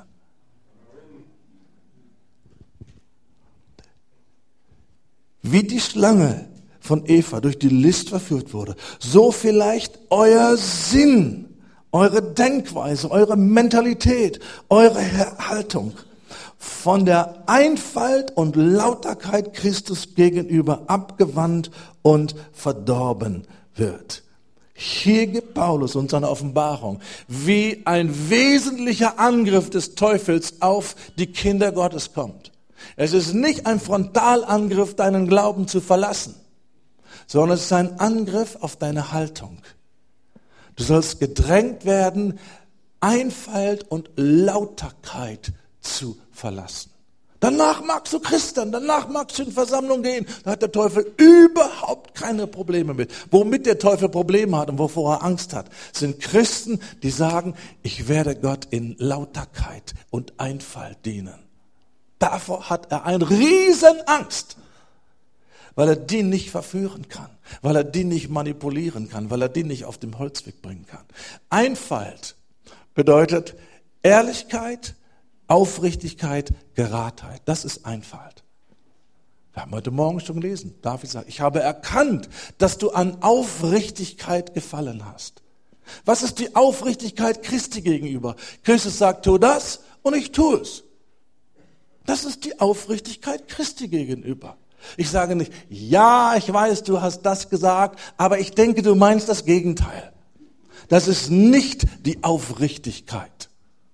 Wie die Schlange von Eva durch die List verführt wurde, so vielleicht euer Sinn, eure Denkweise, eure Mentalität, eure Haltung von der Einfalt und Lauterkeit Christus gegenüber abgewandt und verdorben wird. Hier gibt Paulus uns eine Offenbarung, wie ein wesentlicher Angriff des Teufels auf die Kinder Gottes kommt. Es ist nicht ein Frontalangriff, deinen Glauben zu verlassen, sondern es ist ein Angriff auf deine Haltung. Du sollst gedrängt werden, Einfalt und Lauterkeit zu verlassen. Danach magst du Christ sein, danach magst du in Versammlung gehen. Da hat der Teufel überhaupt keine Probleme mit. Womit der Teufel Probleme hat und wovor er Angst hat, sind Christen, die sagen, ich werde Gott in Lauterkeit und Einfalt dienen. Davor hat er eine Riesenangst, weil er die nicht verführen kann, weil er die nicht manipulieren kann, weil er die nicht auf den Holzweg bringen kann. Einfalt bedeutet Ehrlichkeit, Aufrichtigkeit, Geradheit. Das ist Einfalt. Wir haben heute Morgen schon gelesen. David sagt, ich habe erkannt, dass du an Aufrichtigkeit gefallen hast. Was ist die Aufrichtigkeit Christi gegenüber? Christus sagt, tu das und ich tue es. Das ist die Aufrichtigkeit Christi gegenüber. Ich sage nicht, ja, ich weiß, du hast das gesagt, aber ich denke, du meinst das Gegenteil. Das ist nicht die Aufrichtigkeit.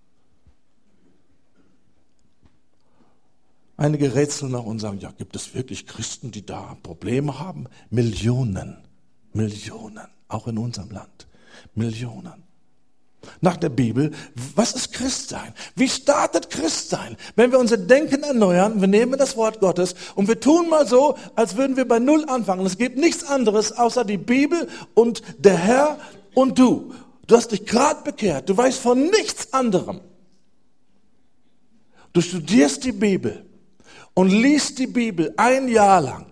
Einige rätseln nach und sagen, ja, gibt es wirklich Christen, die da Probleme haben? Millionen, auch in unserem Land. Millionen. Nach der Bibel, was ist Christsein? Wie startet Christsein? Wenn wir unser Denken erneuern, wir nehmen das Wort Gottes und wir tun mal so, als würden wir bei Null anfangen. Es gibt nichts anderes außer die Bibel und der Herr und du. Du hast dich gerade bekehrt, du weißt von nichts anderem. Du studierst die Bibel und liest die Bibel ein Jahr lang.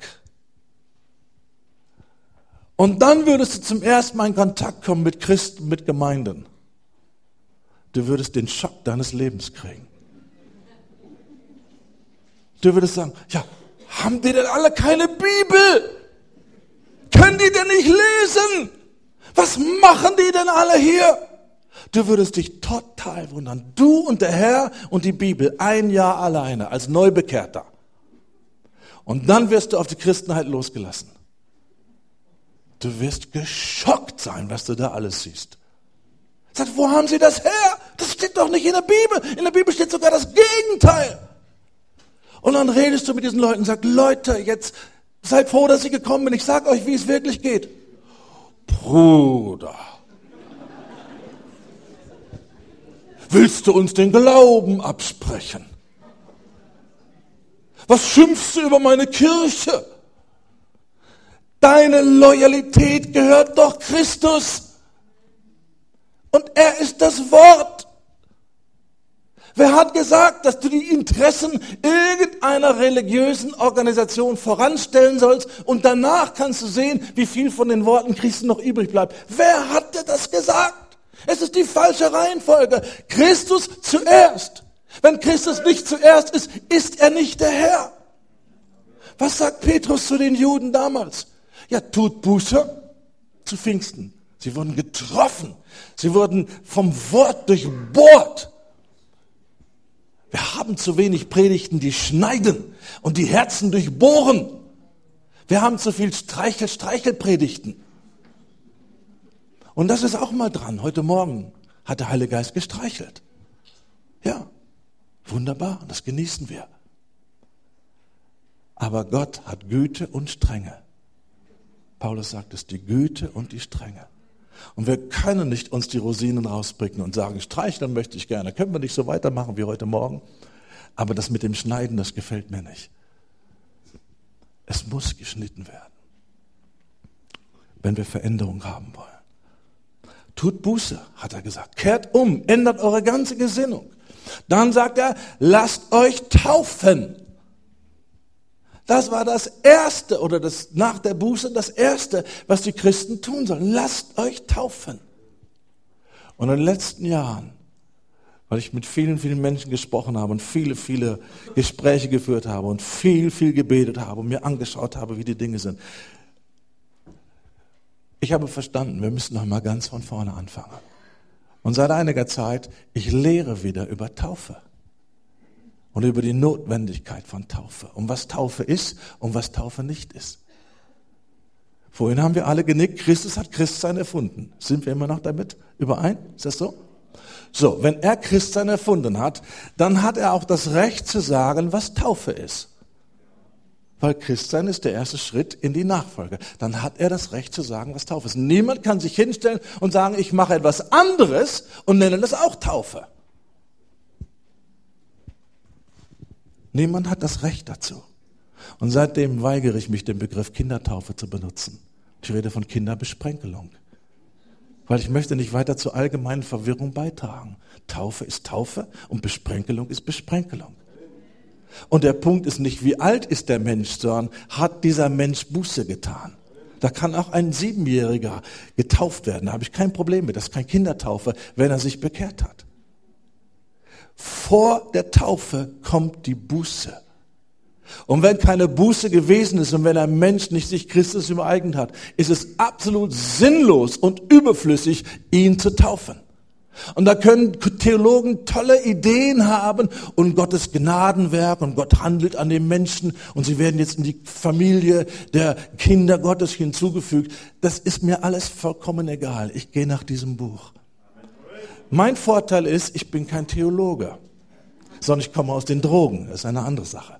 Und dann würdest du zum ersten Mal in Kontakt kommen mit Christen, mit Gemeinden. Du würdest den Schock deines Lebens kriegen. Du würdest sagen, ja, haben die denn alle keine Bibel? Können die denn nicht lesen? Was machen die denn alle hier? Du würdest dich total wundern. Du und der Herr und die Bibel, ein Jahr alleine als Neubekehrter. Und dann wirst du auf die Christenheit losgelassen. Du wirst geschockt sein, was du da alles siehst. Sagt, wo haben Sie das her? Das steht doch nicht in der Bibel. In der Bibel steht sogar das Gegenteil. Und dann redest du mit diesen Leuten und sagst, Leute, jetzt seid froh, dass ich gekommen bin. Ich sage euch, wie es wirklich geht. Bruder, willst du uns den Glauben absprechen? Was schimpfst du über meine Kirche? Deine Loyalität gehört doch Christus. Und er ist das Wort. Wer hat gesagt, dass du die Interessen irgendeiner religiösen Organisation voranstellen sollst und danach kannst du sehen, wie viel von den Worten Christi noch übrig bleibt? Wer hat dir das gesagt? Es ist die falsche Reihenfolge. Christus zuerst. Wenn Christus nicht zuerst ist, ist er nicht der Herr. Was sagt Petrus zu den Juden damals? Ja, tut Buße zu Pfingsten. Sie wurden getroffen. Sie wurden vom Wort durchbohrt. Wir haben haben zu wenig Predigten, die schneiden und die Herzen durchbohren. Wir haben zu viel Streichelpredigten. Und das ist auch mal dran. Heute Morgen hat der Heilige Geist gestreichelt. Ja, wunderbar, das genießen wir. Aber Gott hat Güte und Strenge. Paulus sagt es, die Güte und die Strenge. Und wir können nicht uns die Rosinen rauspicken und sagen, streicheln möchte ich gerne. Können wir nicht so weitermachen wie heute Morgen? Aber das mit dem Schneiden, das gefällt mir nicht. Es muss geschnitten werden, wenn wir Veränderung haben wollen. Tut Buße, hat er gesagt. Kehrt um, ändert eure ganze Gesinnung. Dann sagt er, lasst euch taufen. Das war das Erste, oder das nach der Buße das Erste, was die Christen tun sollen. Lasst euch taufen. Und in den letzten Jahren, weil ich mit vielen, vielen Menschen gesprochen habe und viele, viele Gespräche geführt habe und viel gebetet habe und mir angeschaut habe, wie die Dinge sind. Ich habe verstanden, wir müssen noch mal ganz von vorne anfangen. Und seit einiger Zeit, ich lehre wieder über Taufe. Und über die Notwendigkeit von Taufe. Und was Taufe ist und was Taufe nicht ist. Vorhin haben wir alle genickt, Christus hat Christsein erfunden. Sind wir immer noch damit überein? Ist das so? So, wenn er Christsein erfunden hat, dann hat er auch das Recht zu sagen, was Taufe ist. Weil Christsein ist der erste Schritt in die Nachfolge. Dann hat er das Recht zu sagen, was Taufe ist. Niemand kann sich hinstellen und sagen, ich mache etwas anderes und nenne das auch Taufe. Niemand hat das Recht dazu. Und seitdem weigere ich mich, den Begriff Kindertaufe zu benutzen. Ich rede von Kinderbesprenkelung. Weil ich möchte nicht weiter zur allgemeinen Verwirrung beitragen. Taufe ist Taufe und Besprenkelung ist Besprenkelung. Und der Punkt ist nicht, wie alt ist der Mensch, sondern hat dieser Mensch Buße getan. Da kann auch ein 7-Jähriger getauft werden. Da habe ich kein Problem mit. Das ist keine Kindertaufe, wenn er sich bekehrt hat. Vor der Taufe kommt die Buße. Und wenn keine Buße gewesen ist und wenn ein Mensch nicht sich Christus übereignet hat, ist es absolut sinnlos und überflüssig, ihn zu taufen. Und da können Theologen tolle Ideen haben und Gottes Gnadenwerk und Gott handelt an den Menschen und sie werden jetzt in die Familie der Kinder Gottes hinzugefügt. Das ist mir alles vollkommen egal. Ich gehe nach diesem Buch. Mein Vorteil ist, ich bin kein Theologe, sondern ich komme aus den Drogen. Das ist eine andere Sache.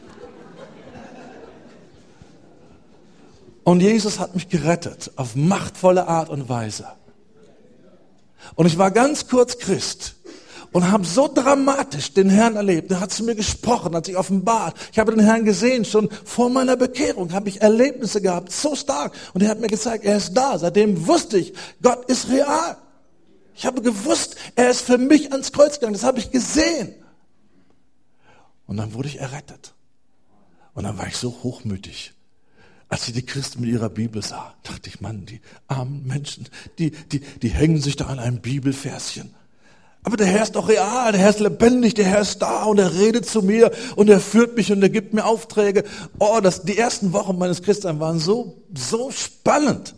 Und Jesus hat mich gerettet, auf machtvolle Art und Weise. Und ich war ganz kurz Christ und habe so dramatisch den Herrn erlebt. Er hat zu mir gesprochen, hat sich offenbart. Ich habe den Herrn gesehen, schon vor meiner Bekehrung habe ich Erlebnisse gehabt, so stark. Und er hat mir gezeigt, er ist da. Seitdem wusste ich, Gott ist real. Ich habe gewusst, er ist für mich ans Kreuz gegangen. Das habe ich gesehen. Und dann wurde ich errettet. Und dann war ich so hochmütig. Als ich die Christen mit ihrer Bibel sah, dachte ich, Mann, die armen Menschen, die hängen sich da an einem Bibelverschen. Aber der Herr ist doch real, der Herr ist lebendig, der Herr ist da und er redet zu mir und er führt mich und er gibt mir Aufträge. Oh, die ersten Wochen meines Christseins waren so spannend.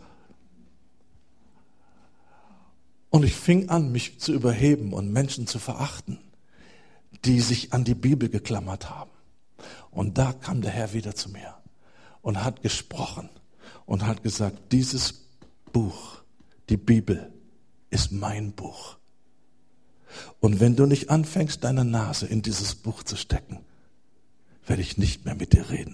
Und ich fing an, mich zu überheben und Menschen zu verachten, die sich an die Bibel geklammert haben. Und da kam der Herr wieder zu mir und hat gesprochen und hat gesagt, dieses Buch, die Bibel, ist mein Buch. Und wenn du nicht anfängst, deine Nase in dieses Buch zu stecken, werde ich nicht mehr mit dir reden.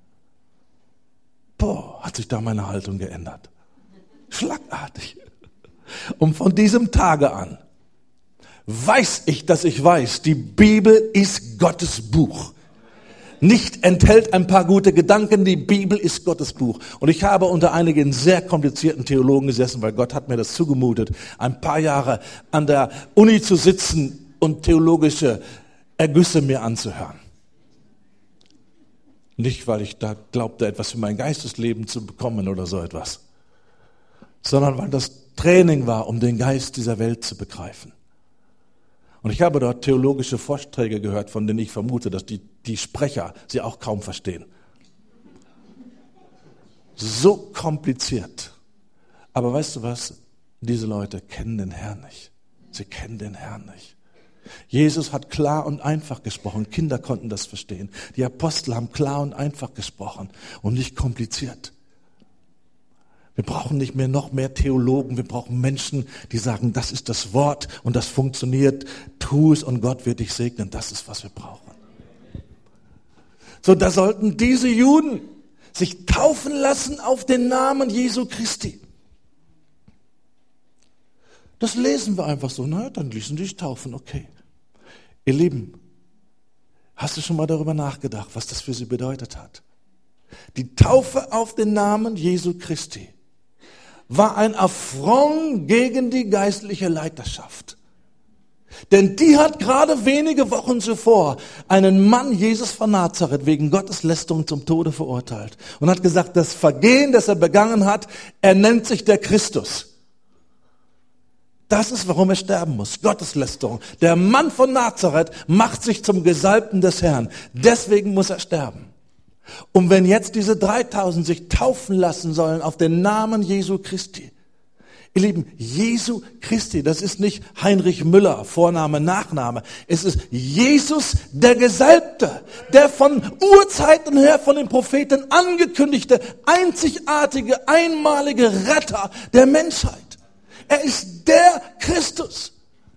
Boah, hat sich da meine Haltung geändert. Schlagartig. Und von diesem Tage an weiß ich, dass ich weiß, die Bibel ist Gottes Buch. Nicht enthält ein paar gute Gedanken, die Bibel ist Gottes Buch. Und ich habe unter einigen sehr komplizierten Theologen gesessen, weil Gott hat mir das zugemutet, ein paar Jahre an der Uni zu sitzen und theologische Ergüsse mir anzuhören. Nicht, weil ich da glaubte, etwas für mein Geistesleben zu bekommen oder so etwas, sondern weil das Training war, um den Geist dieser Welt zu begreifen. Und ich habe dort theologische Vorträge gehört, von denen ich vermute, dass die Sprecher sie auch kaum verstehen. So kompliziert. Aber weißt du was? Diese Leute kennen den Herrn nicht. Sie kennen den Herrn nicht. Jesus hat klar und einfach gesprochen. Kinder konnten das verstehen. Die Apostel haben klar und einfach gesprochen und nicht kompliziert. Wir brauchen nicht mehr noch mehr Theologen. Wir brauchen Menschen, die sagen, das ist das Wort und das funktioniert. Tu es und Gott wird dich segnen. Das ist, was wir brauchen. So, da sollten diese Juden sich taufen lassen auf den Namen Jesu Christi. Das lesen wir einfach so. Na, dann ließen die sich taufen. Okay. Ihr Lieben, hast du schon mal darüber nachgedacht, was das für sie bedeutet hat? Die Taufe auf den Namen Jesu Christi war ein Affront gegen die geistliche Leiterschaft. Denn die hat gerade wenige Wochen zuvor einen Mann, Jesus von Nazareth, wegen Gotteslästerung zum Tode verurteilt und hat gesagt, das Vergehen, das er begangen hat, er nennt sich der Christus. Das ist, warum er sterben muss. Gotteslästerung. Der Mann von Nazareth macht sich zum Gesalbten des Herrn. Deswegen muss er sterben. Und wenn jetzt diese 3000 sich taufen lassen sollen auf den Namen Jesu Christi. Ihr Lieben, Jesu Christi, das ist nicht Heinrich Müller, Vorname, Nachname. Es ist Jesus, der Gesalbte, der von Urzeiten her von den Propheten angekündigte, einzigartige, einmalige Retter der Menschheit. Er ist der Christus.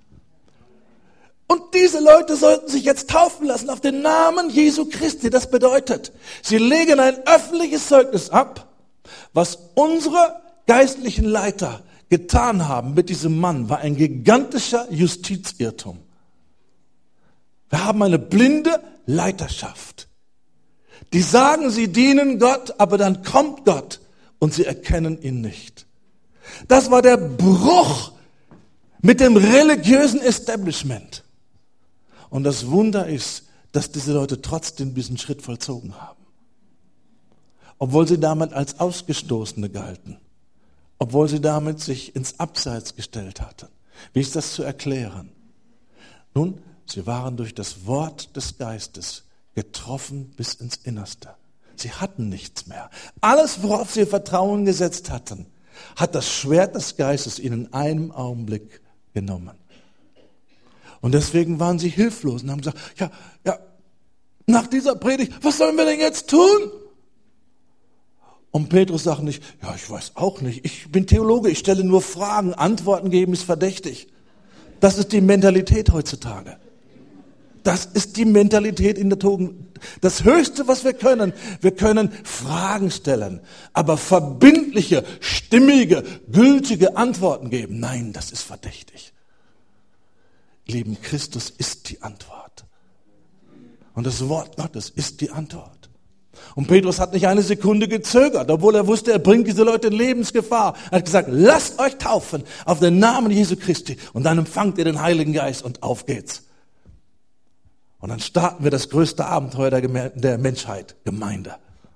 Und diese Leute sollten sich jetzt taufen lassen auf den Namen Jesu Christi. Das bedeutet, sie legen ein öffentliches Zeugnis ab, was unsere geistlichen Leiter getan haben mit diesem Mann, war ein gigantischer Justizirrtum. Wir haben eine blinde Leiterschaft. Die sagen, sie dienen Gott, aber dann kommt Gott und sie erkennen ihn nicht. Das war der Bruch mit dem religiösen Establishment. Und das Wunder ist, dass diese Leute trotzdem diesen Schritt vollzogen haben. Obwohl sie damit als Ausgestoßene galten. Obwohl sie damit sich ins Abseits gestellt hatten. Wie ist das zu erklären? Nun, sie waren durch das Wort des Geistes getroffen bis ins Innerste. Sie hatten nichts mehr. Alles, worauf sie ihr Vertrauen gesetzt hatten, hat das Schwert des Geistes ihnen in einem Augenblick genommen. Und deswegen waren sie hilflos und haben gesagt, ja, nach dieser Predigt, was sollen wir denn jetzt tun? Und Petrus sagt nicht, ja, ich weiß auch nicht, ich bin Theologe, ich stelle nur Fragen, Antworten geben ist verdächtig. Das ist die Mentalität heutzutage. Das ist die Mentalität in der Tugend. Das Höchste, was wir können Fragen stellen, aber verbindliche, stimmige, gültige Antworten geben. Nein, das ist verdächtig. Lieben, Christus ist die Antwort. Und das Wort Gottes ist die Antwort. Und Petrus hat nicht eine Sekunde gezögert, obwohl er wusste, er bringt diese Leute in Lebensgefahr. Er hat gesagt, lasst euch taufen auf den Namen Jesu Christi und dann empfangt ihr den Heiligen Geist und auf geht's. Und dann starten wir das größte Abenteuer der Menschheit, Gemeinde.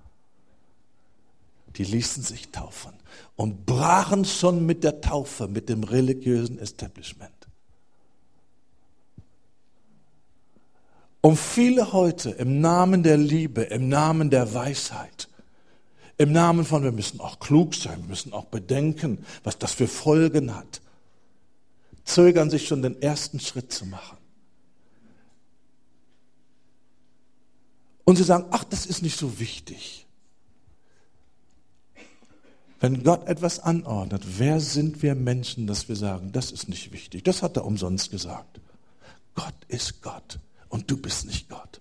Die ließen sich taufen und brachen schon mit der Taufe, mit dem religiösen Establishment. Und viele heute im Namen der Liebe, im Namen der Weisheit, im Namen von, wir müssen auch klug sein, wir müssen auch bedenken, was das für Folgen hat, zögern sich schon den ersten Schritt zu machen. Und sie sagen, ach, das ist nicht so wichtig. Wenn Gott etwas anordnet, wer sind wir Menschen, dass wir sagen, das ist nicht wichtig. Das hat er umsonst gesagt. Gott ist Gott und du bist nicht Gott.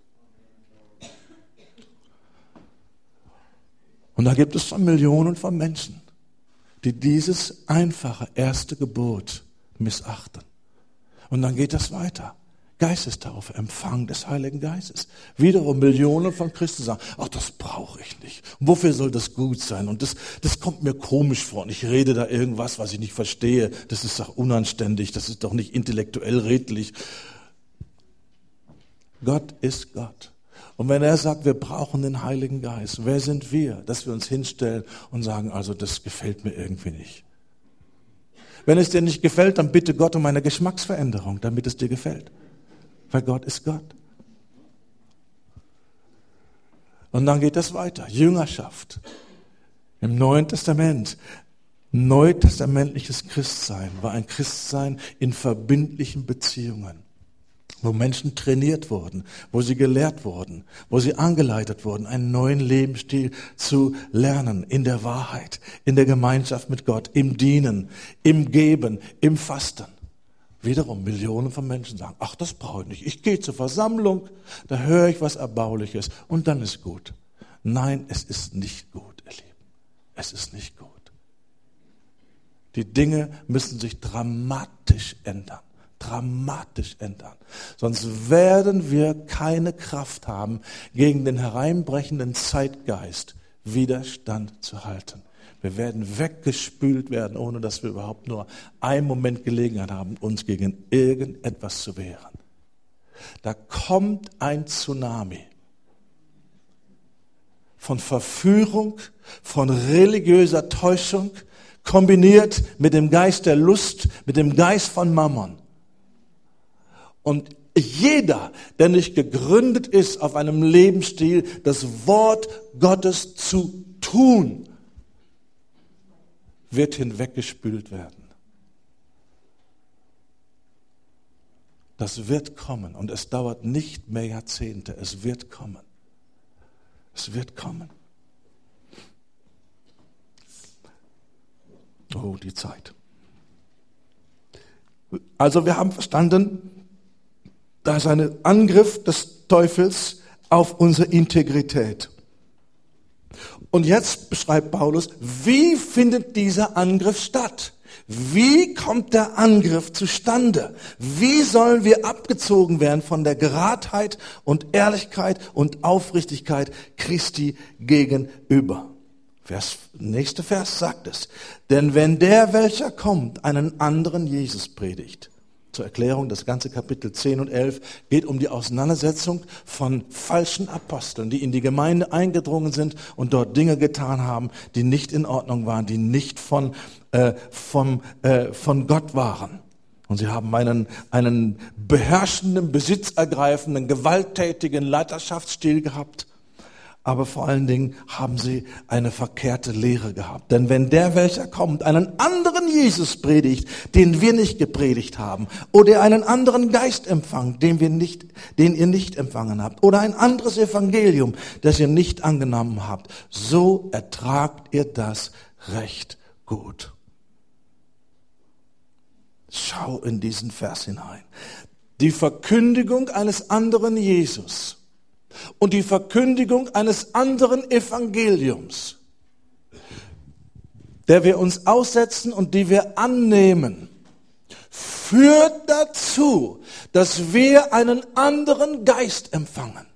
Und da gibt es schon Millionen von Menschen, die dieses einfache erste Gebot missachten. Und dann geht das weiter. Geistestaufe, Empfang des Heiligen Geistes. Wiederum Millionen von Christen sagen, ach, das brauche ich nicht. Und wofür soll das gut sein? Und das kommt mir komisch vor. Und ich rede da irgendwas, was ich nicht verstehe. Das ist doch unanständig, das ist doch nicht intellektuell redlich. Gott ist Gott. Und wenn er sagt, wir brauchen den Heiligen Geist, wer sind wir, dass wir uns hinstellen und sagen, also das gefällt mir irgendwie nicht. Wenn es dir nicht gefällt, dann bitte Gott um eine Geschmacksveränderung, damit es dir gefällt. Weil Gott ist Gott. Und dann geht es weiter. Jüngerschaft. Im Neuen Testament. Neutestamentliches Christsein war ein Christsein in verbindlichen Beziehungen. wo Menschen trainiert wurden, wo sie gelehrt wurden, wo sie angeleitet wurden, einen neuen Lebensstil zu lernen, in der Wahrheit, in der Gemeinschaft mit Gott, im Dienen, im Geben, im Fasten. Wiederum Millionen von Menschen sagen, ach, das brauche ich nicht. Ich gehe zur Versammlung, da höre ich was Erbauliches und dann ist gut. Nein, es ist nicht gut, ihr Lieben. Es ist nicht gut. Die Dinge müssen sich dramatisch ändern. Dramatisch ändern. Sonst werden wir keine Kraft haben, gegen den hereinbrechenden Zeitgeist Widerstand zu halten. Wir werden weggespült werden, ohne dass wir überhaupt nur einen Moment Gelegenheit haben, uns gegen irgendetwas zu wehren. Da kommt ein Tsunami von Verführung, von religiöser Täuschung, kombiniert mit dem Geist der Lust, mit dem Geist von Mammon. Und jeder, der nicht gegründet ist auf einem Lebensstil, das Wort Gottes zu tun, wird hinweggespült werden. Das wird kommen und es dauert nicht mehr Jahrzehnte. Es wird kommen. Es wird kommen. Oh, die Zeit. Also wir haben verstanden, da ist ein Angriff des Teufels auf unsere Integrität. Und jetzt beschreibt Paulus, wie findet dieser Angriff statt? Wie kommt der Angriff zustande? Wie sollen wir abgezogen werden von der Geradheit und Ehrlichkeit und Aufrichtigkeit Christi gegenüber? Nächster Vers sagt es. Denn wenn der, welcher kommt, einen anderen Jesus predigt. Zur Erklärung, das ganze Kapitel 10 und 11 geht um die Auseinandersetzung von falschen Aposteln, die in die Gemeinde eingedrungen sind und dort Dinge getan haben, die nicht in Ordnung waren, die nicht von Gott waren. Und sie haben einen beherrschenden, besitzergreifenden, gewalttätigen Leiterschaftsstil gehabt. Aber vor allen Dingen haben sie eine verkehrte Lehre gehabt. Denn wenn der, welcher kommt, einen anderen Jesus predigt, den wir nicht gepredigt haben, oder einen anderen Geist empfangt, den ihr nicht empfangen habt, oder ein anderes Evangelium, das ihr nicht angenommen habt, so ertragt ihr das recht gut. Schau in diesen Vers hinein. Die Verkündigung eines anderen Jesus und die Verkündigung eines anderen Evangeliums, der wir uns aussetzen und die wir annehmen, führt dazu, dass wir einen anderen Geist empfangen.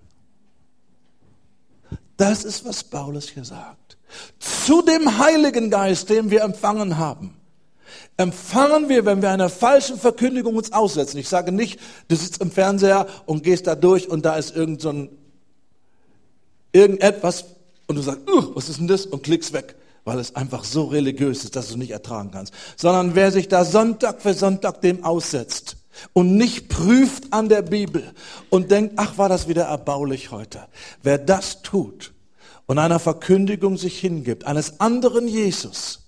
Das ist, was Paulus hier sagt. Zu dem Heiligen Geist, den wir empfangen haben, empfangen wir, wenn wir einer falschen Verkündigung uns aussetzen. Ich sage nicht, du sitzt im Fernseher und gehst da durch und da ist irgendetwas und du sagst, was ist denn das? Und klickst weg, weil es einfach so religiös ist, dass du es nicht ertragen kannst. Sondern wer sich da Sonntag für Sonntag dem aussetzt und nicht prüft an der Bibel und denkt, ach, war das wieder erbaulich heute. Wer das tut und einer Verkündigung sich hingibt, eines anderen Jesus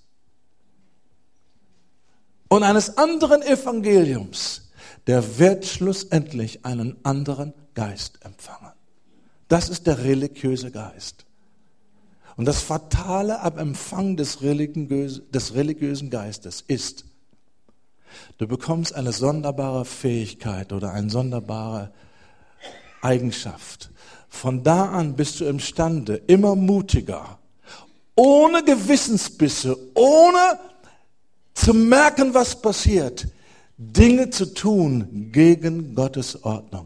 und eines anderen Evangeliums, der wird schlussendlich einen anderen Geist empfangen. Das ist der religiöse Geist. Und das Fatale am Empfang des religiösen Geistes ist, du bekommst eine sonderbare Fähigkeit oder eine sonderbare Eigenschaft. Von da an bist du imstande, immer mutiger, ohne Gewissensbisse, ohne zu merken, was passiert, Dinge zu tun gegen Gottes Ordnung.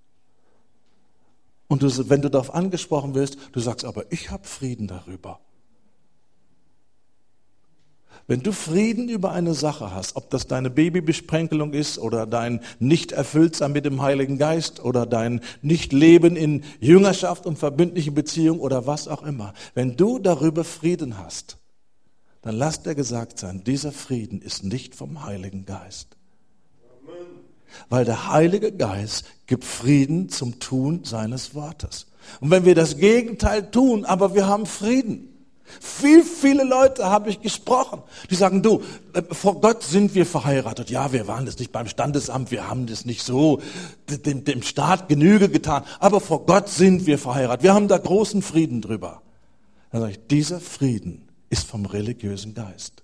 Und wenn du darauf angesprochen wirst, du sagst, aber ich habe Frieden darüber. Wenn du Frieden über eine Sache hast, ob das deine Babybesprenkelung ist oder dein Nicht-Erfülltsein mit dem Heiligen Geist oder dein Nicht-Leben in Jüngerschaft und verbindlichen Beziehung oder was auch immer, wenn du darüber Frieden hast, dann lass dir gesagt sein, dieser Frieden ist nicht vom Heiligen Geist. Weil der Heilige Geist gibt Frieden zum Tun seines Wortes. Und wenn wir das Gegenteil tun, aber wir haben Frieden, Viele Leute habe ich gesprochen, die sagen, du, vor Gott sind wir verheiratet. Ja, wir waren das nicht beim Standesamt, wir haben das nicht so dem Staat Genüge getan, aber vor Gott sind wir verheiratet. Wir haben da großen Frieden drüber. Dann sage ich, dieser Frieden ist vom religiösen Geist.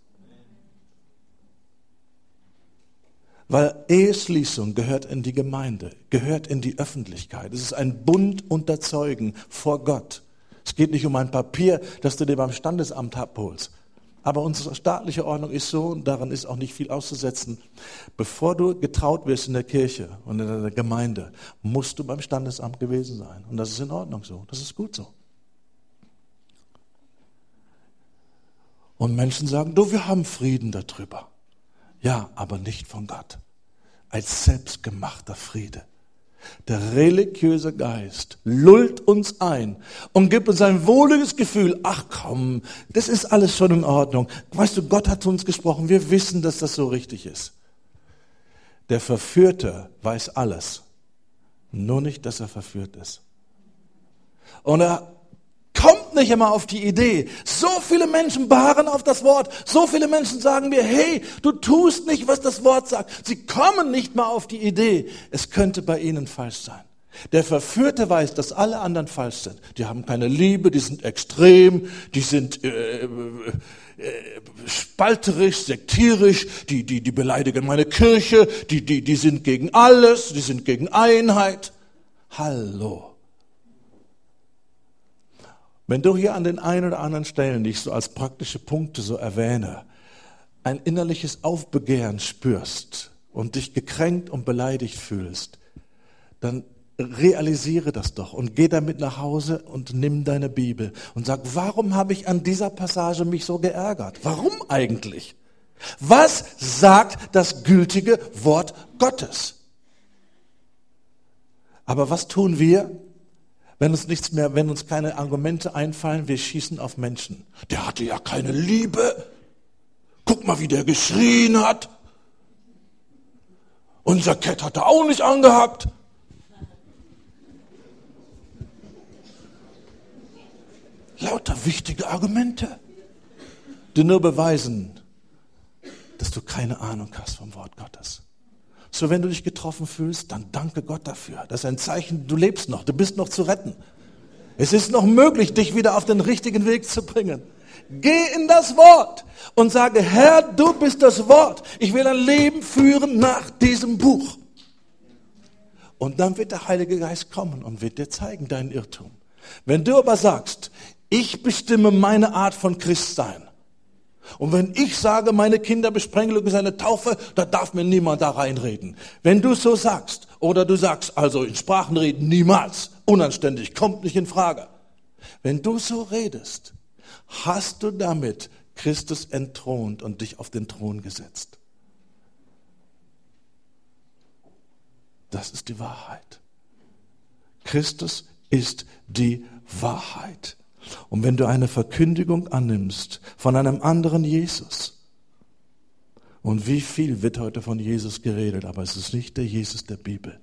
Weil Eheschließung gehört in die Gemeinde, gehört in die Öffentlichkeit. Es ist ein Bund unter Zeugen vor Gott. Es geht nicht um ein Papier, das du dir beim Standesamt abholst. Aber unsere staatliche Ordnung ist so, und daran ist auch nicht viel auszusetzen, bevor du getraut wirst in der Kirche und in der Gemeinde, musst du beim Standesamt gewesen sein. Und das ist in Ordnung so, das ist gut so. Und Menschen sagen, du, wir haben Frieden darüber. Ja, aber nicht von Gott. Als selbstgemachter Friede. Der religiöse Geist lullt uns ein und gibt uns ein wohliges Gefühl. Ach komm, das ist alles schon in Ordnung. Weißt du, Gott hat zu uns gesprochen. Wir wissen, dass das so richtig ist. Der Verführte weiß alles. Nur nicht, dass er verführt ist. Und er kommt nicht immer auf die Idee. So viele Menschen beharren auf das Wort. So viele Menschen sagen mir, hey, du tust nicht, was das Wort sagt. Sie kommen nicht mal auf die Idee, es könnte bei ihnen falsch sein. Der Verführte weiß, dass alle anderen falsch sind. Die haben keine Liebe, die sind extrem, die sind spalterisch, sektierisch, die beleidigen meine Kirche, die sind gegen alles, die sind gegen Einheit. Hallo. Wenn du hier an den einen oder anderen Stellen, die ich so als praktische Punkte so erwähne, ein innerliches Aufbegehren spürst und dich gekränkt und beleidigt fühlst, dann realisiere das doch und geh damit nach Hause und nimm deine Bibel und sag, warum habe ich an dieser Passage mich so geärgert? Warum eigentlich? Was sagt das gültige Wort Gottes? Aber was tun wir? Wenn uns keine Argumente einfallen, wir schießen auf Menschen. Der hatte ja keine Liebe. Guck mal, wie der geschrien hat. Und Jackett hat er auch nicht angehabt. Lauter wichtige Argumente, die nur beweisen, dass du keine Ahnung hast vom Wort Gottes. So, wenn du dich getroffen fühlst, dann danke Gott dafür. Das ist ein Zeichen, du lebst noch, du bist noch zu retten. Es ist noch möglich, dich wieder auf den richtigen Weg zu bringen. Geh in das Wort und sage, Herr, du bist das Wort. Ich will ein Leben führen nach diesem Buch. Und dann wird der Heilige Geist kommen und wird dir zeigen, deinen Irrtum. Wenn du aber sagst, ich bestimme meine Art von Christsein, und wenn ich sage, meine Kinderbesprengelung ist eine Taufe, da darf mir niemand da reinreden. Wenn du so sagst, oder du sagst, also in Sprachen reden, niemals, unanständig, kommt nicht in Frage. Wenn du so redest, hast du damit Christus entthront und dich auf den Thron gesetzt. Das ist die Wahrheit. Christus ist die Wahrheit. Und wenn du eine Verkündigung annimmst von einem anderen Jesus, und wie viel wird heute von Jesus geredet, aber es ist nicht der Jesus der Bibel.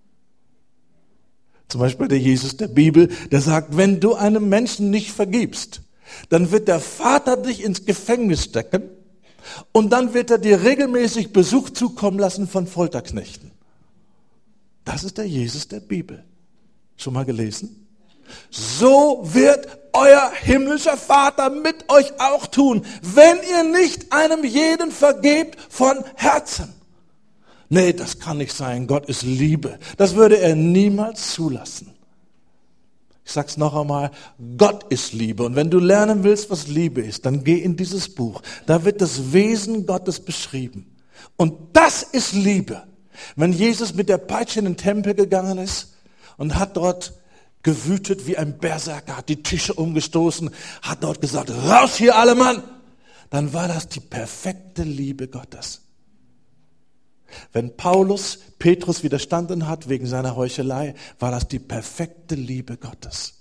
Zum Beispiel der Jesus der Bibel, der sagt, wenn du einem Menschen nicht vergibst, dann wird der Vater dich ins Gefängnis stecken und dann wird er dir regelmäßig Besuch zukommen lassen von Folterknechten. Das ist der Jesus der Bibel. Schon mal gelesen? So wird euer himmlischer Vater mit euch auch tun, wenn ihr nicht einem jeden vergebt von Herzen. Nee, das kann nicht sein. Gott ist Liebe. Das würde er niemals zulassen. Ich sag's noch einmal, Gott ist Liebe. Und wenn du lernen willst, was Liebe ist, dann geh in dieses Buch. Da wird das Wesen Gottes beschrieben. Und das ist Liebe. Wenn Jesus mit der Peitsche in den Tempel gegangen ist und hat dort gewütet wie ein Berserker, hat die Tische umgestoßen, hat dort gesagt, raus hier alle Mann, dann war das die perfekte Liebe Gottes. Wenn Paulus Petrus widerstanden hat wegen seiner Heuchelei, war das die perfekte Liebe Gottes.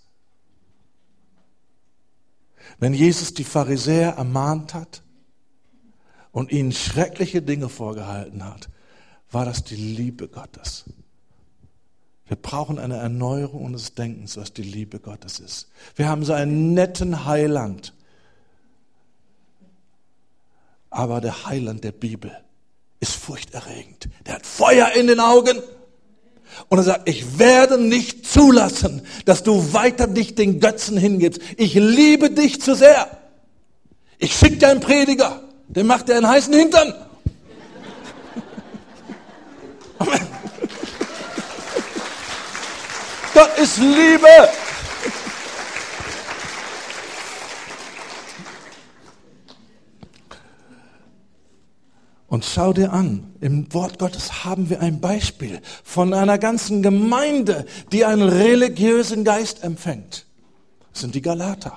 Wenn Jesus die Pharisäer ermahnt hat und ihnen schreckliche Dinge vorgehalten hat, war das die Liebe Gottes. Wir brauchen eine Erneuerung unseres Denkens, was die Liebe Gottes ist. Wir haben so einen netten Heiland, Aber der Heiland der Bibel ist furchterregend. Der hat Feuer in den Augen. Und er sagt, ich werde nicht zulassen, dass du weiter dich den Götzen hingibst. Ich liebe dich zu sehr. Ich schicke dir einen Prediger, der macht dir einen heißen Hintern. Amen. Gott ist Liebe. Und schau dir an, im Wort Gottes haben wir ein Beispiel von einer ganzen Gemeinde, die einen religiösen Geist empfängt. Das sind die Galater.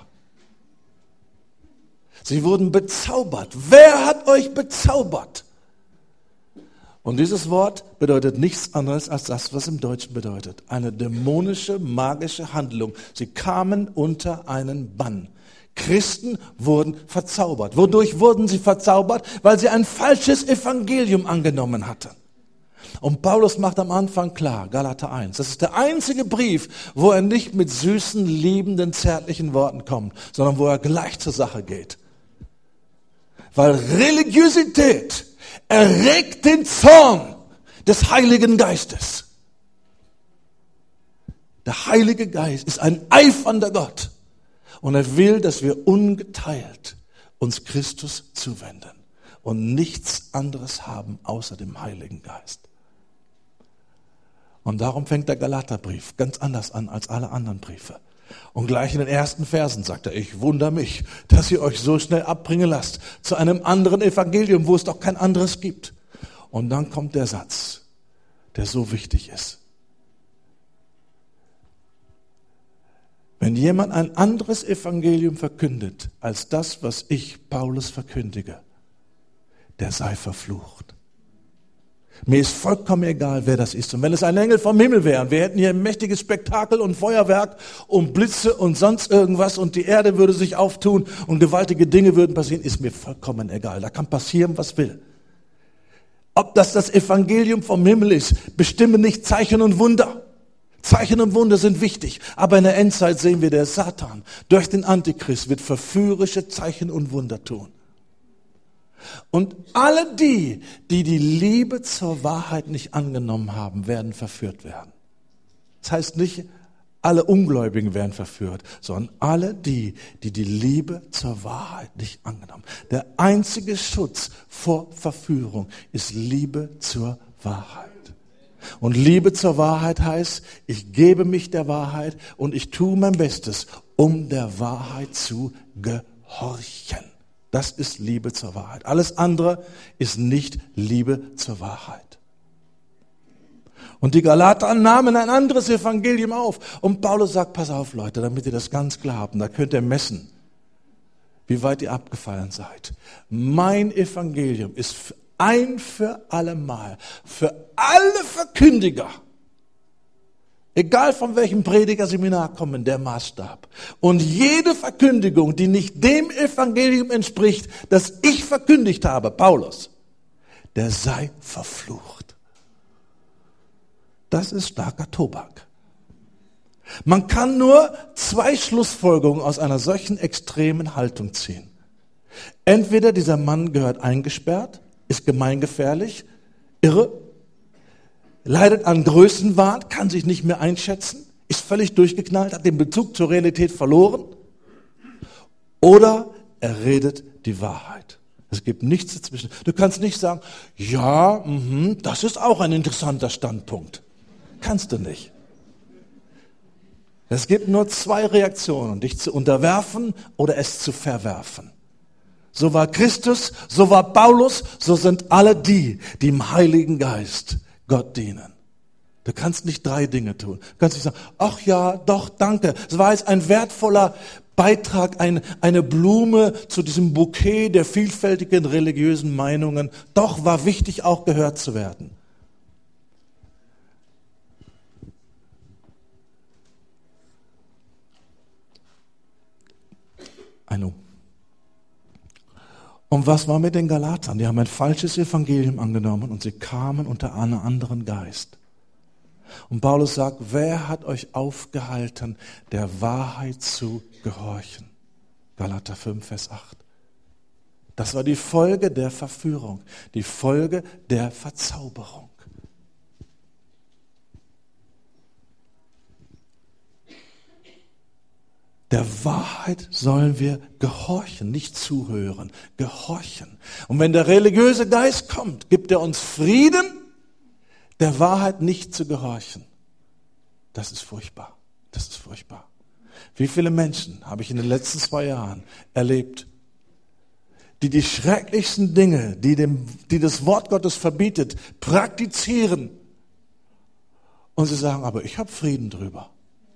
Sie wurden bezaubert. Wer hat euch bezaubert? Und dieses Wort bedeutet nichts anderes als das, was im Deutschen bedeutet. Eine dämonische, magische Handlung. Sie kamen unter einen Bann. Christen wurden verzaubert. Wodurch wurden sie verzaubert? Weil sie ein falsches Evangelium angenommen hatten. Und Paulus macht am Anfang klar, Galater 1, das ist der einzige Brief, wo er nicht mit süßen, liebenden, zärtlichen Worten kommt, sondern wo er gleich zur Sache geht. Weil Religiosität erregt den Zorn des Heiligen Geistes. Der Heilige Geist ist ein eifernder Gott. Und er will, dass wir ungeteilt uns Christus zuwenden und nichts anderes haben außer dem Heiligen Geist. Und darum fängt der Galaterbrief ganz anders an als alle anderen Briefe. Und gleich in den ersten Versen sagt er, ich wundere mich, dass ihr euch so schnell abbringen lasst zu einem anderen Evangelium, wo es doch kein anderes gibt. Und dann kommt der Satz, der so wichtig ist. Wenn jemand ein anderes Evangelium verkündet als das, was ich, Paulus, verkündige, der sei verflucht. Mir ist vollkommen egal, wer das ist. Und wenn es ein Engel vom Himmel wäre, und wir hätten hier ein mächtiges Spektakel und Feuerwerk und Blitze und sonst irgendwas und die Erde würde sich auftun und gewaltige Dinge würden passieren, ist mir vollkommen egal. Da kann passieren, was will. Ob das Evangelium vom Himmel ist, bestimmen nicht Zeichen und Wunder. Zeichen und Wunder sind wichtig, aber in der Endzeit sehen wir, der Satan durch den Antichrist wird verführerische Zeichen und Wunder tun. Und alle die Liebe zur Wahrheit nicht angenommen haben, werden verführt werden. Das heißt nicht, alle Ungläubigen werden verführt, sondern alle die Liebe zur Wahrheit nicht angenommen haben. Der einzige Schutz vor Verführung ist Liebe zur Wahrheit. Und Liebe zur Wahrheit heißt, ich gebe mich der Wahrheit und ich tue mein Bestes, um der Wahrheit zu gehorchen. Das ist Liebe zur Wahrheit. Alles andere ist nicht Liebe zur Wahrheit. Und die Galater nahmen ein anderes Evangelium auf. Und Paulus sagt, pass auf Leute, damit ihr das ganz klar habt, da könnt ihr messen, wie weit ihr abgefallen seid. Mein Evangelium ist ein für alle Mal, für alle Verkündiger, egal von welchem Predigerseminar kommen, der Maßstab. Und jede Verkündigung, die nicht dem Evangelium entspricht, das ich verkündigt habe, Paulus, der sei verflucht. Das ist starker Tobak. Man kann nur zwei Schlussfolgerungen aus einer solchen extremen Haltung ziehen. Entweder dieser Mann gehört eingesperrt, ist gemeingefährlich, irre, leidet an Größenwahn, kann sich nicht mehr einschätzen, ist völlig durchgeknallt, hat den Bezug zur Realität verloren. Oder er redet die Wahrheit. Es gibt nichts dazwischen. Du kannst nicht sagen, ja, das ist auch ein interessanter Standpunkt. Kannst du nicht. Es gibt nur zwei Reaktionen, dich zu unterwerfen oder es zu verwerfen. So war Christus, so war Paulus, so sind alle die im Heiligen Geist Gott dienen. Du kannst nicht drei Dinge tun. Du kannst nicht sagen, ach ja, doch, danke. Es war jetzt ein wertvoller Beitrag, eine Blume zu diesem Bouquet der vielfältigen religiösen Meinungen. Doch war wichtig, auch gehört zu werden. Und was war mit den Galatern? Die haben ein falsches Evangelium angenommen und sie kamen unter einem anderen Geist. Und Paulus sagt, wer hat euch aufgehalten, der Wahrheit zu gehorchen? Galater 5, Vers 8. Das war die Folge der Verführung, die Folge der Verzauberung. Der Wahrheit sollen wir gehorchen, nicht zuhören, gehorchen. Und wenn der religiöse Geist kommt, gibt er uns Frieden, der Wahrheit nicht zu gehorchen. Das ist furchtbar, das ist furchtbar. Wie viele Menschen habe ich in den letzten 2 Jahren erlebt, die schrecklichsten Dinge, die das Wort Gottes verbietet, praktizieren. Und sie sagen, aber ich habe Frieden drüber.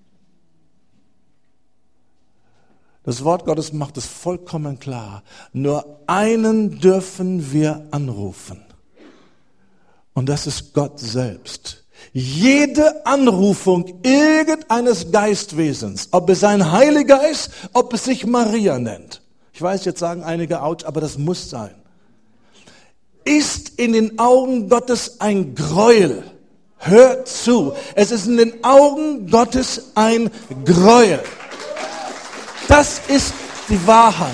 Das Wort Gottes macht es vollkommen klar. Nur einen dürfen wir anrufen. Und das ist Gott selbst. Jede Anrufung irgendeines Geistwesens, ob es ein Heiliger ist, ob es sich Maria nennt. Ich weiß, jetzt sagen einige, ouch, aber das muss sein. Ist in den Augen Gottes ein Gräuel. Hört zu. Es ist in den Augen Gottes ein Gräuel. Das ist die Wahrheit.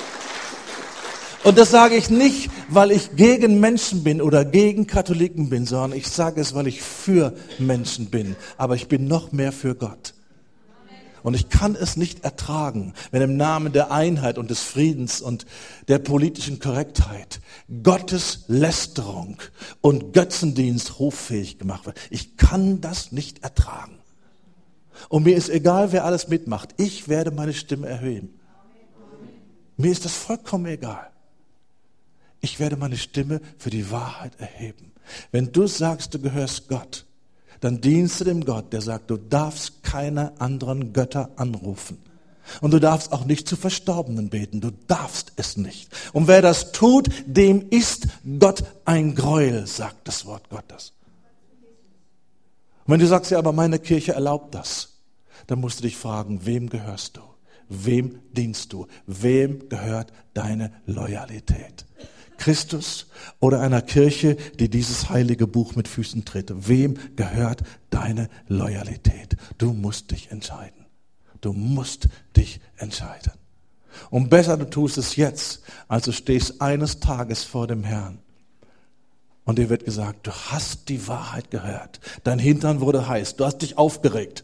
Und das sage ich nicht, weil ich gegen Menschen bin oder gegen Katholiken bin, sondern ich sage es, weil ich für Menschen bin. Aber ich bin noch mehr für Gott. Und ich kann es nicht ertragen, wenn im Namen der Einheit und des Friedens und der politischen Korrektheit Gottes Lästerung und Götzendienst hoffähig gemacht wird. Ich kann das nicht ertragen. Und mir ist egal, wer alles mitmacht. Ich werde meine Stimme erhöhen. Mir ist das vollkommen egal. Ich werde meine Stimme für die Wahrheit erheben. Wenn du sagst, du gehörst Gott, dann dienst du dem Gott, der sagt, du darfst keine anderen Götter anrufen. Und du darfst auch nicht zu Verstorbenen beten. Du darfst es nicht. Und wer das tut, dem ist Gott ein Gräuel, sagt das Wort Gottes. Und wenn du sagst, ja, aber meine Kirche erlaubt das, dann musst du dich fragen, wem gehörst du? Wem dienst du? Wem gehört deine Loyalität? Christus oder einer Kirche, die dieses heilige Buch mit Füßen tritt? Wem gehört deine Loyalität? Du musst dich entscheiden. Du musst dich entscheiden. Und besser du tust es jetzt, als du stehst eines Tages vor dem Herrn. Und dir wird gesagt, du hast die Wahrheit gehört. Dein Hintern wurde heiß. Du hast dich aufgeregt.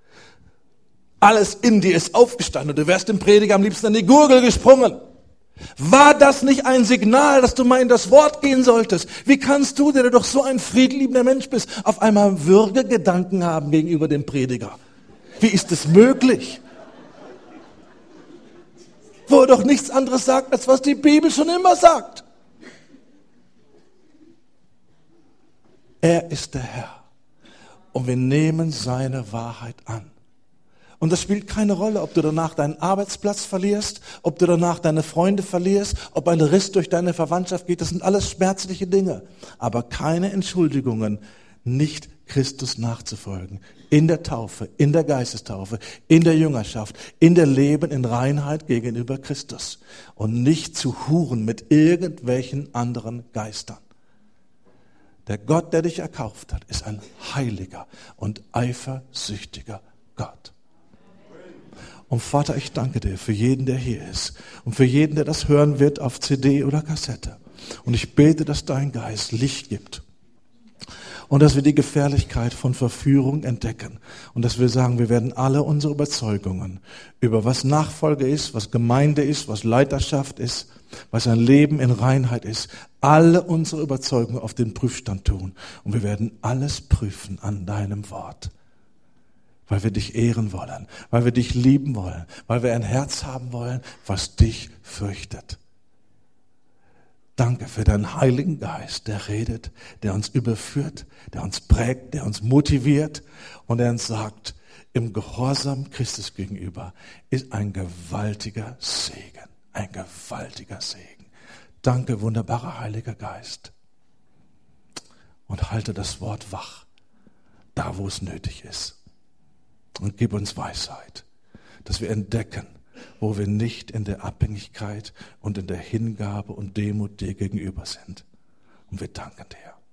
Alles in dir ist aufgestanden und du wärst dem Prediger am liebsten an die Gurgel gesprungen. War das nicht ein Signal, dass du mal in das Wort gehen solltest? Wie kannst du, der du doch so ein friedliebender Mensch bist, auf einmal Würgegedanken haben gegenüber dem Prediger? Wie ist es möglich? Wo er doch nichts anderes sagt, als was die Bibel schon immer sagt. Er ist der Herr. Und wir nehmen seine Wahrheit an. Und das spielt keine Rolle, ob du danach deinen Arbeitsplatz verlierst, ob du danach deine Freunde verlierst, ob ein Riss durch deine Verwandtschaft geht. Das sind alles schmerzliche Dinge. Aber keine Entschuldigungen, nicht Christus nachzufolgen. In der Taufe, in der Geistestaufe, in der Jüngerschaft, in der Leben in Reinheit gegenüber Christus. Und nicht zu huren mit irgendwelchen anderen Geistern. Der Gott, der dich erkauft hat, ist ein heiliger und eifersüchtiger Gott. Und Vater, ich danke dir für jeden, der hier ist und für jeden, der das hören wird auf CD oder Kassette. Und ich bete, dass dein Geist Licht gibt und dass wir die Gefährlichkeit von Verführung entdecken und dass wir sagen, wir werden alle unsere Überzeugungen über was Nachfolge ist, was Gemeinde ist, was Leiterschaft ist, was ein Leben in Reinheit ist, alle unsere Überzeugungen auf den Prüfstand tun. Und wir werden alles prüfen an deinem Wort. Weil wir dich ehren wollen, weil wir dich lieben wollen, weil wir ein Herz haben wollen, was dich fürchtet. Danke für deinen Heiligen Geist, der redet, der uns überführt, der uns prägt, der uns motiviert und der uns sagt, im Gehorsam Christus gegenüber ist ein gewaltiger Segen. Ein gewaltiger Segen. Danke, wunderbarer Heiliger Geist. Und halte das Wort wach, da wo es nötig ist. Und gib uns Weisheit, dass wir entdecken, wo wir nicht in der Abhängigkeit und in der Hingabe und Demut dir gegenüber sind. Und wir danken dir.